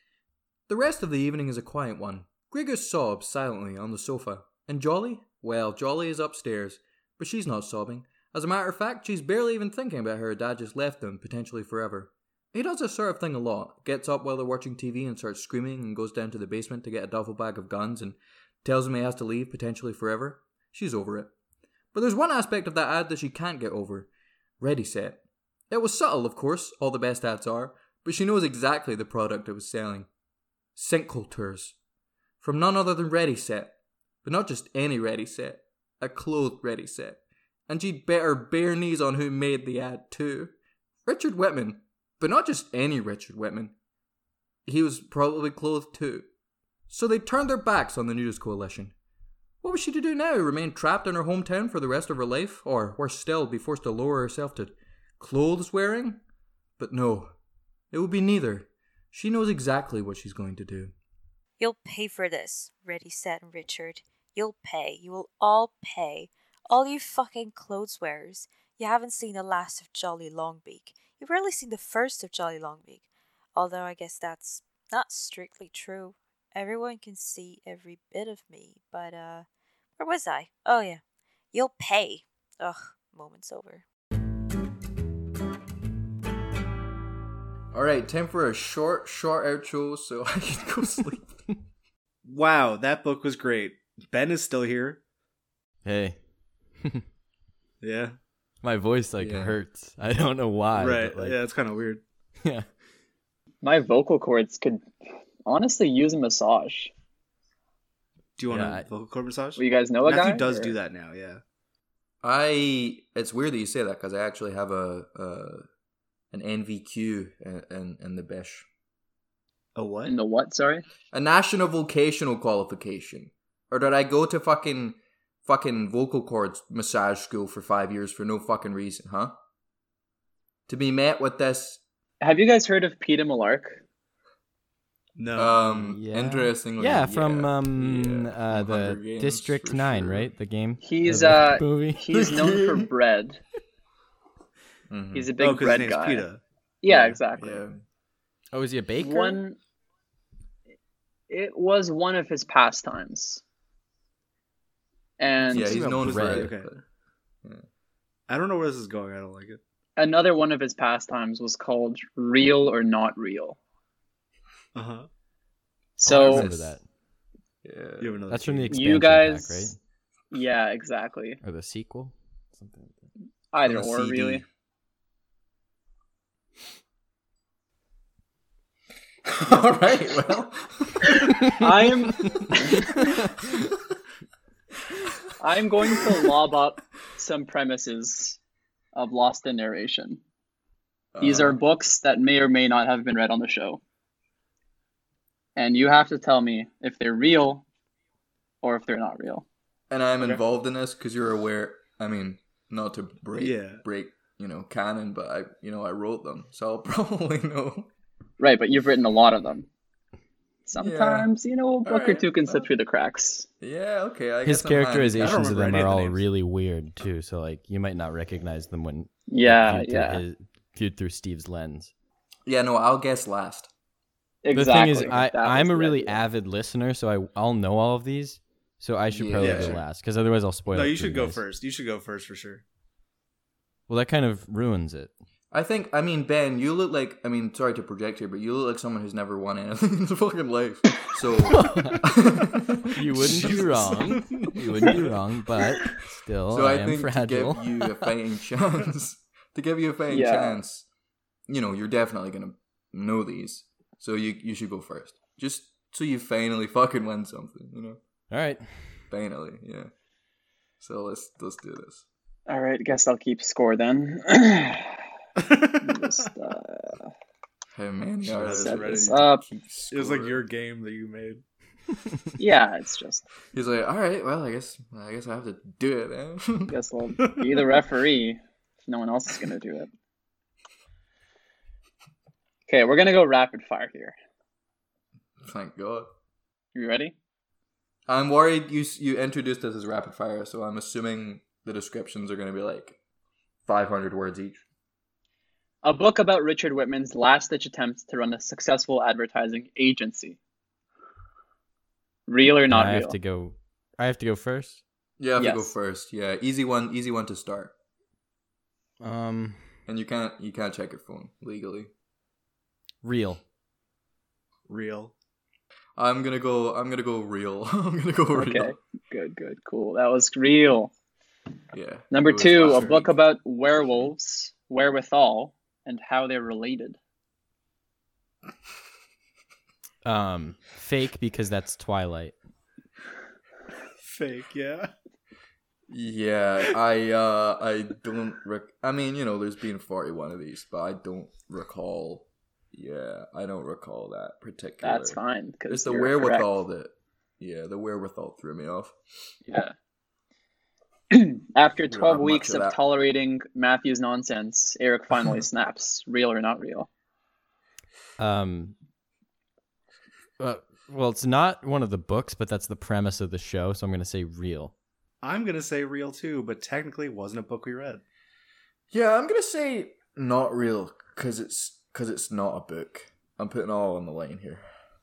The rest of the evening is a quiet one. Grey Goose sobs silently on the sofa. And Jolly? Well, Jolly is upstairs, but she's not sobbing. As a matter of fact, she's barely even thinking about how her dad just left them, potentially forever. He does this sort of thing a lot. Gets up while they're watching TV and starts screaming and goes down to the basement to get a duffel bag of guns and tells him he has to leave, potentially forever. She's over it. But there's one aspect of that ad that she can't get over. Ready Set. It was subtle, of course, all the best ads are, but she knows exactly the product it was selling. Sinkhole tours. From none other than Ready Set. But not just any Ready Set. A clothed Ready Set. And she'd bet her bare knees on who made the ad too. Richard Whitman. But not just any Richard Whitman. He was probably clothed too. So they turned their backs on the Nudist Coalition. What was she to do now? Remain trapped in her hometown for the rest of her life? Or, worse still, be forced to lower herself to clothes wearing? But no. It would be neither. She knows exactly what she's going to do. You'll pay for this, Ready, Set, and Richard. You'll pay. You will all pay. All you fucking clothes wearers. You haven't seen the last of Jolly Longbeak. You've barely seen the first of Jolly Longbeak. Although I guess that's not strictly true. Everyone can see every bit of me, but, where was I? Oh, yeah. You'll pay. Ugh, moment's over. Alright, time for a short outro so I can go sleep. Wow, that book was great. Ben is still here. Hey. Yeah. My voice, hurts. I don't know why. Right, but, yeah, it's kind of weird. Yeah. My vocal cords could honestly use a massage. Do you want a vocal cord massage? Well, you guys know a Matthew guy? does do that now, yeah. It's weird that you say that because I actually have an NVQ in the Bish. A what? In the what, sorry? A national vocational qualification. Or did I go to fucking vocal cords massage school for 5 years for no fucking reason, huh? To be met with this. Have you guys heard of Peter Malark? No. Interestingly. Yeah, from Hunger the Games, District for 9, sure. right? The game. He's the movie. he's known for bread. Mhm. He's a big 'Cause his bread name's guy. Peter. Yeah, exactly. Yeah. Oh, is he a baker? It was one of his pastimes. And Yeah, he's known for bread. it. Okay. I don't know where this is going. I don't like it. another one of his pastimes was called Real or Not Real. Uh-huh. I So remember that. Yeah. You have another That's from the key. expansion you guys, pack, right? yeah, exactly. Or the sequel? Something like that. Either On the or, CD. really. All right. Well, I'm going to lob up some premises of Lost in Narration. These are books that may or may not have been read on the show. And you have to tell me if they're real or if they're not real. and I'm Okay. involved in this because you're aware. I mean, not to break, Yeah. canon, but I wrote them, so I'll probably know. Right, but you've written a lot of them. Sometimes, a book or Alright, two can slip well. through the cracks. Yeah. Okay. I His guess I'm handy. characterizations of remember them any are of the all names. really weird too. So like you might not recognize them when Yeah, viewed through Steve's lens. Yeah. No, I'll guess last. exactly. The thing is, That I'm was a the really idea. avid listener, so I'll know all of these. So I should probably Yeah, go sure. last, because otherwise I'll spoil. No, it you for should go guys. first. You should go first for sure. Well, that kind of ruins it. I mean, Ben, you look like, sorry to project here, but you look like someone who's never won anything in his fucking life. So, You wouldn't be wrong. You wouldn't be wrong, but still, so I I am think fragile. to give you a fighting chance, you're definitely gonna know these. So you should go first, just so you finally fucking win something, All right. Finally, yeah. So let's do this. All right, guess I'll keep score then. Just, How many Sure, are that's there? ready. It It was like your game that you made. yeah, it's just. He's like, all right, well, I guess I have to do it. Then. Guess I'll be the referee if no one else is gonna do it. Okay, we're gonna go rapid fire here. Thank God. You ready? I'm worried you introduced this as rapid fire, so I'm assuming the descriptions are going to be like 500 words each. A book about Richard Whitman's last-ditch attempt to run a successful advertising agency. Real or not I real? I have to go first. Yeah, I have to go Yes. first. Yeah, easy one to start. Um, And you can't check your phone legally. real. Real. I'm gonna go real. I'm gonna go real. Okay, good, cool. That was real. Yeah. Number it was 2, a last book week. about werewolves, wherewithal, and how they're related. Fake because that's Twilight. Fake, yeah. Yeah, I don't there's been 41 of these, but I don't recall. Yeah, I don't recall that particular. That's fine. It's Because the wherewithal the wherewithal threw me off. Yeah. After don't 12 have much weeks of of that. tolerating Matthew's nonsense, Eric finally snaps. Real or not real? Well, it's not one of the books, but that's the premise of the show, so I'm going to say real. I'm going to say real too, but technically it wasn't a book we read. Yeah, I'm gonna say not real because it's not a book. I'm putting all on the line here.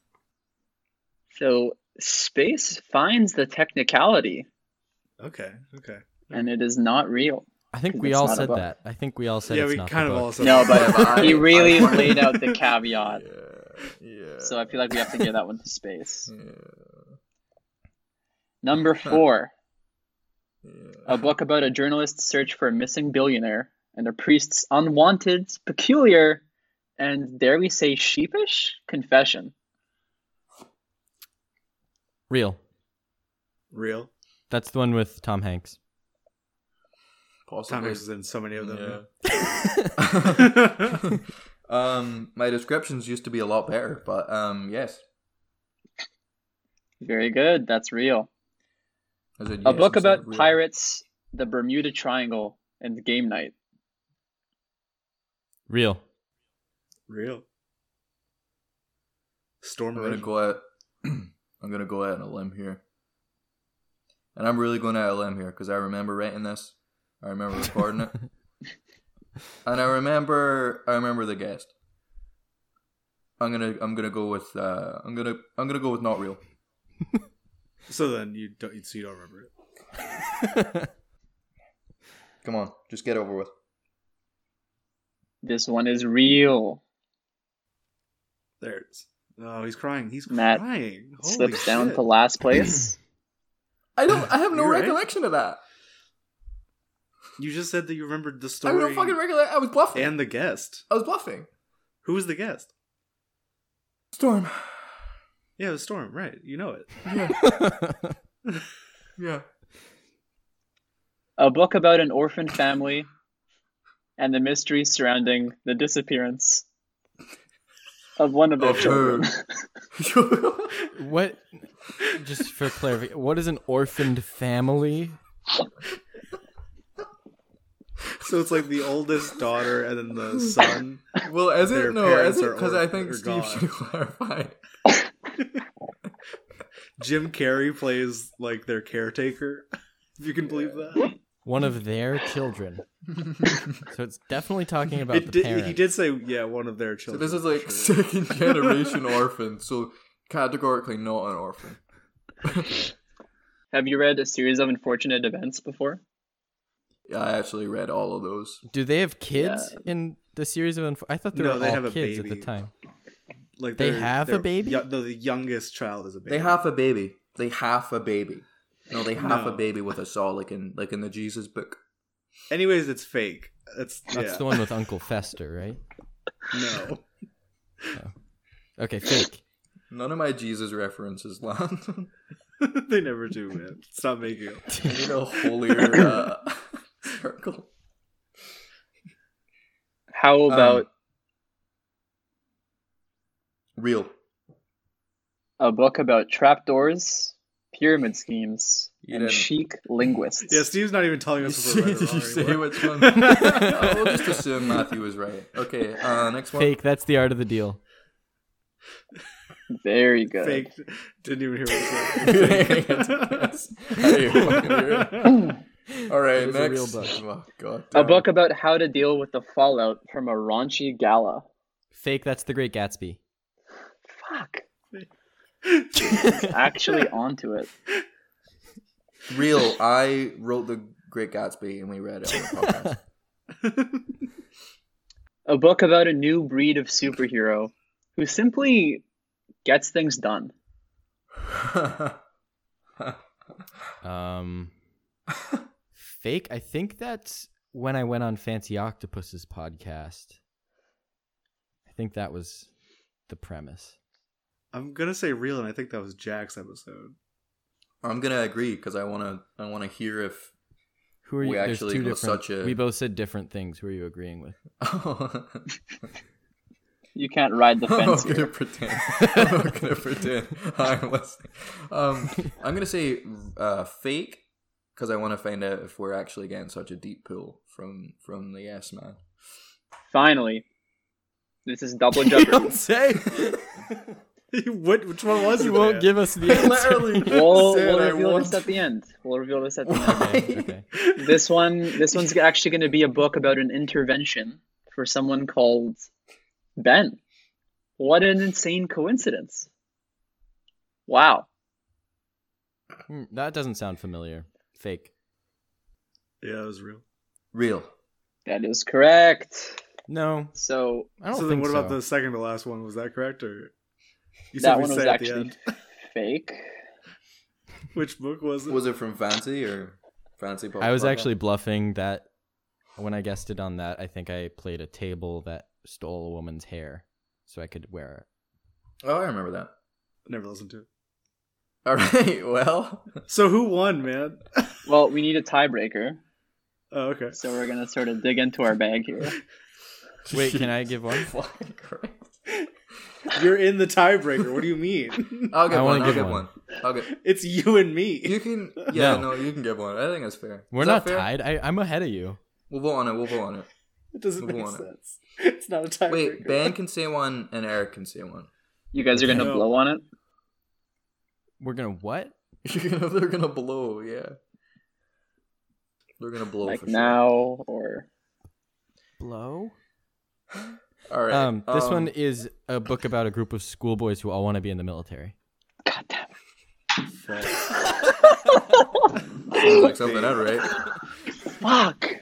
So, Space finds the technicality, Okay. and it is not real. I think 'Cause we it's all not a said book. that. I think we all said Yeah, it's we not kind the of book. all said No, that. but he really laid out the caveat. Yeah. So I feel like we have to give that one to Space. Yeah. Number 4, Yeah. a book about a journalist's search for a missing billionaire and a priest's unwanted, peculiar, and dare we say sheepish confession. Real. Real. That's the one with Tom Hanks. Tom Possibly. Hanks is in so many of them. Yeah. My descriptions used to be a lot better, but yes. Very good. That's real. I said A yes book instead about of real. pirates, the Bermuda Triangle, and game night. Real. Real. Storm I'm gonna Legend. go out. I'm gonna go out on a limb here, and I'm really going out on a limb here because I remember writing this. I remember recording it, and I remember the guest. I'm gonna go with I'm gonna go with not real. So then you don't remember it. Come on, just get over with. This one is real. There it is. Oh, he's crying. He's Matt crying. Holy Slips down shit. to last place. I have no You're right. recollection of that. You just said that you remembered the I story have no fucking recollection. I was bluffing. and the guest. I was bluffing. Who was the guest? Storm. Yeah, it was Storm, right. You know it. Yeah. A book about an orphan family and the mystery surrounding the disappearance of one of their Of children. What? Just for clarification, what is an orphaned family? So it's like the oldest daughter and then the son. Well, as Their it no, parents as it are because I think are Steve gone. should clarify. Jim Carrey plays like their caretaker. If you can believe that. One of their children. So it's definitely talking about the parents. He did say, yeah, one of their So children. this is like for sure. second generation orphan, so categorically not an orphan. Have you read A Series of Unfortunate Events before? Yeah, I actually read all of those. Do they have kids in the series of? I thought they No, were they all have a kids at baby. the time. Like They have a baby? No, the youngest child is a baby. They have a baby. They have a baby. No, they have a No. baby with a saw, like in the Jesus book. Anyways, it's fake. That's the one with Uncle Fester, right? No. Okay, fake. None of my Jesus references land. They never do, man. Stop making them. I need a holier circle. How about Real. a book about trapdoors, pyramid schemes, You and didn't. chic linguists? Yeah, Steve's not even telling us if we're right or wrong You say anymore. which one? We'll just assume Matthew was right. Okay, next one. Fake. That's the art of the deal. Very good. Fake. Didn't even hear what I said. All right, It is next. a real book. Oh, God A damn. book about how to deal with the fallout from a raunchy gala. Fake. That's the Great Gatsby. Fuck. Actually onto it. Real. I wrote The Great Gatsby and we read it on the podcast. A book about a new breed of superhero who simply gets things done. Fake. I think that's when I went on Fancy Octopus's podcast. I think that was the premise. I'm gonna say real, and I think that was Jack's episode. I'm gonna agree because I wanna hear if Who are you? We There's actually two know different. such a- We both said different things. Who are you agreeing with? You can't ride the I'm fence gonna here. pretend. I'm gonna pretend I'm listening. I'm gonna say fake because I want to find out if we're actually getting such a deep pull from the Yes Man. Finally, this is Double Jeopardy. say. Which one was it? You won't man? give us the answer. We'll Said I reveal want- this at the end. We'll reveal this at the end. Okay. This one's actually going to be a book about an intervention for someone called Ben. What an insane coincidence. Wow. That doesn't sound familiar. Fake. Yeah, it was real. Real. That is correct. No, So I don't So then, think what so. about the second to last one? Was that correct, or you that we one was say at the actually end? fake. Which book was it? Was it from Fancy or Fancy? I was Podcast? actually bluffing that when I guessed it on that. I think I played a table that stole a woman's hair, so I could wear it. Oh, I remember that. Never listened to it. All right. Well, So who won, man? Well, we need a tiebreaker, Oh, okay. so we're going to sort of dig into our bag here. Wait, can I give one? fucking Christ. You're in the tiebreaker. What do you mean? I'll get I one. wanna I'll give get one. one. I'll get. It's you and me. You can. Yeah. No. No, you can get one. I think that's fair. We're Is that not fair? tied. I'm ahead of you. We'll vote on it. We'll vote on it. It doesn't Move make on. sense. It's not a tiebreaker. Wait, Ben can say one and Eric can say one. You guys are going to No. blow on it? We're gonna what? They're gonna blow. Yeah. They're gonna blow Like for now or... Blow. sure. All right. This one is a book about a group of schoolboys who all want to be in the military. God damn it. Sounds like something out, right? Fuck!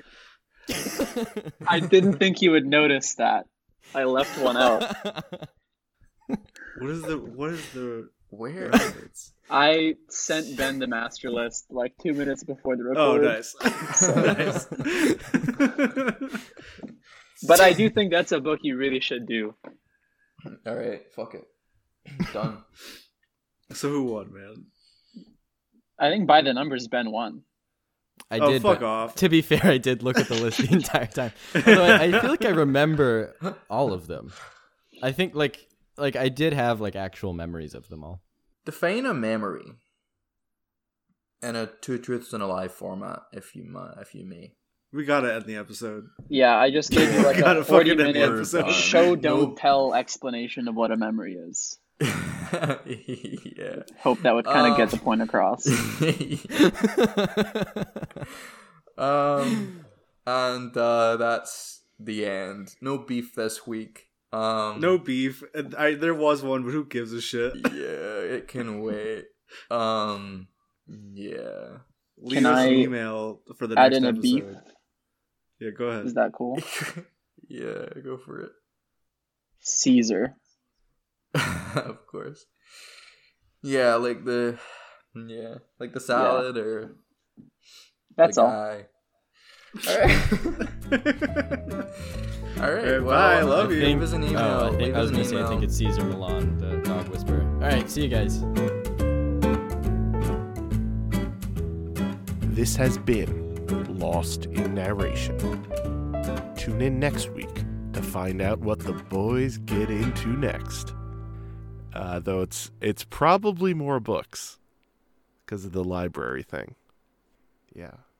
I didn't think you would notice that. I left one out. What is the Where? reference? I sent Ben the master list like 2 minutes before the Oh, record. nice. Nice. But I do think that's a book you really should do. All right. Fuck it. Done. So who won, man? I think by the numbers, Ben won. I Oh, did. fuck but off. To be fair, I did look at the list the entire time. Although I feel like I remember all of them. I think like I did have like actual memories of them all. Define a memory in a two truths and a lie format, if you may. We gotta end the episode. Yeah, I just gave you like Gotta a fucking end the 40-minute episode. show, don't Nope. tell explanation of what a memory is. Yeah. Hope that would kind of get the point across. And that's the end. No beef this week. No beef. And there was one, but who gives a shit? Yeah, it can wait. Yeah. Leave Can us an I email for the add next in a episode. beef? Yeah, go ahead. Is that cool? Yeah, go for it. Caesar. Of course. Yeah, like the salad or That's the all. guy. All right. All right. Well, bye. I love you. Leave us an email. Oh, I Leave was us an gonna say I email. think it's Caesar Milan, the dog whisperer. All right, see you guys. This has been Lost in Narration. Tune in next week to find out what the boys get into next. Though it's probably more books because of the library thing. Yeah.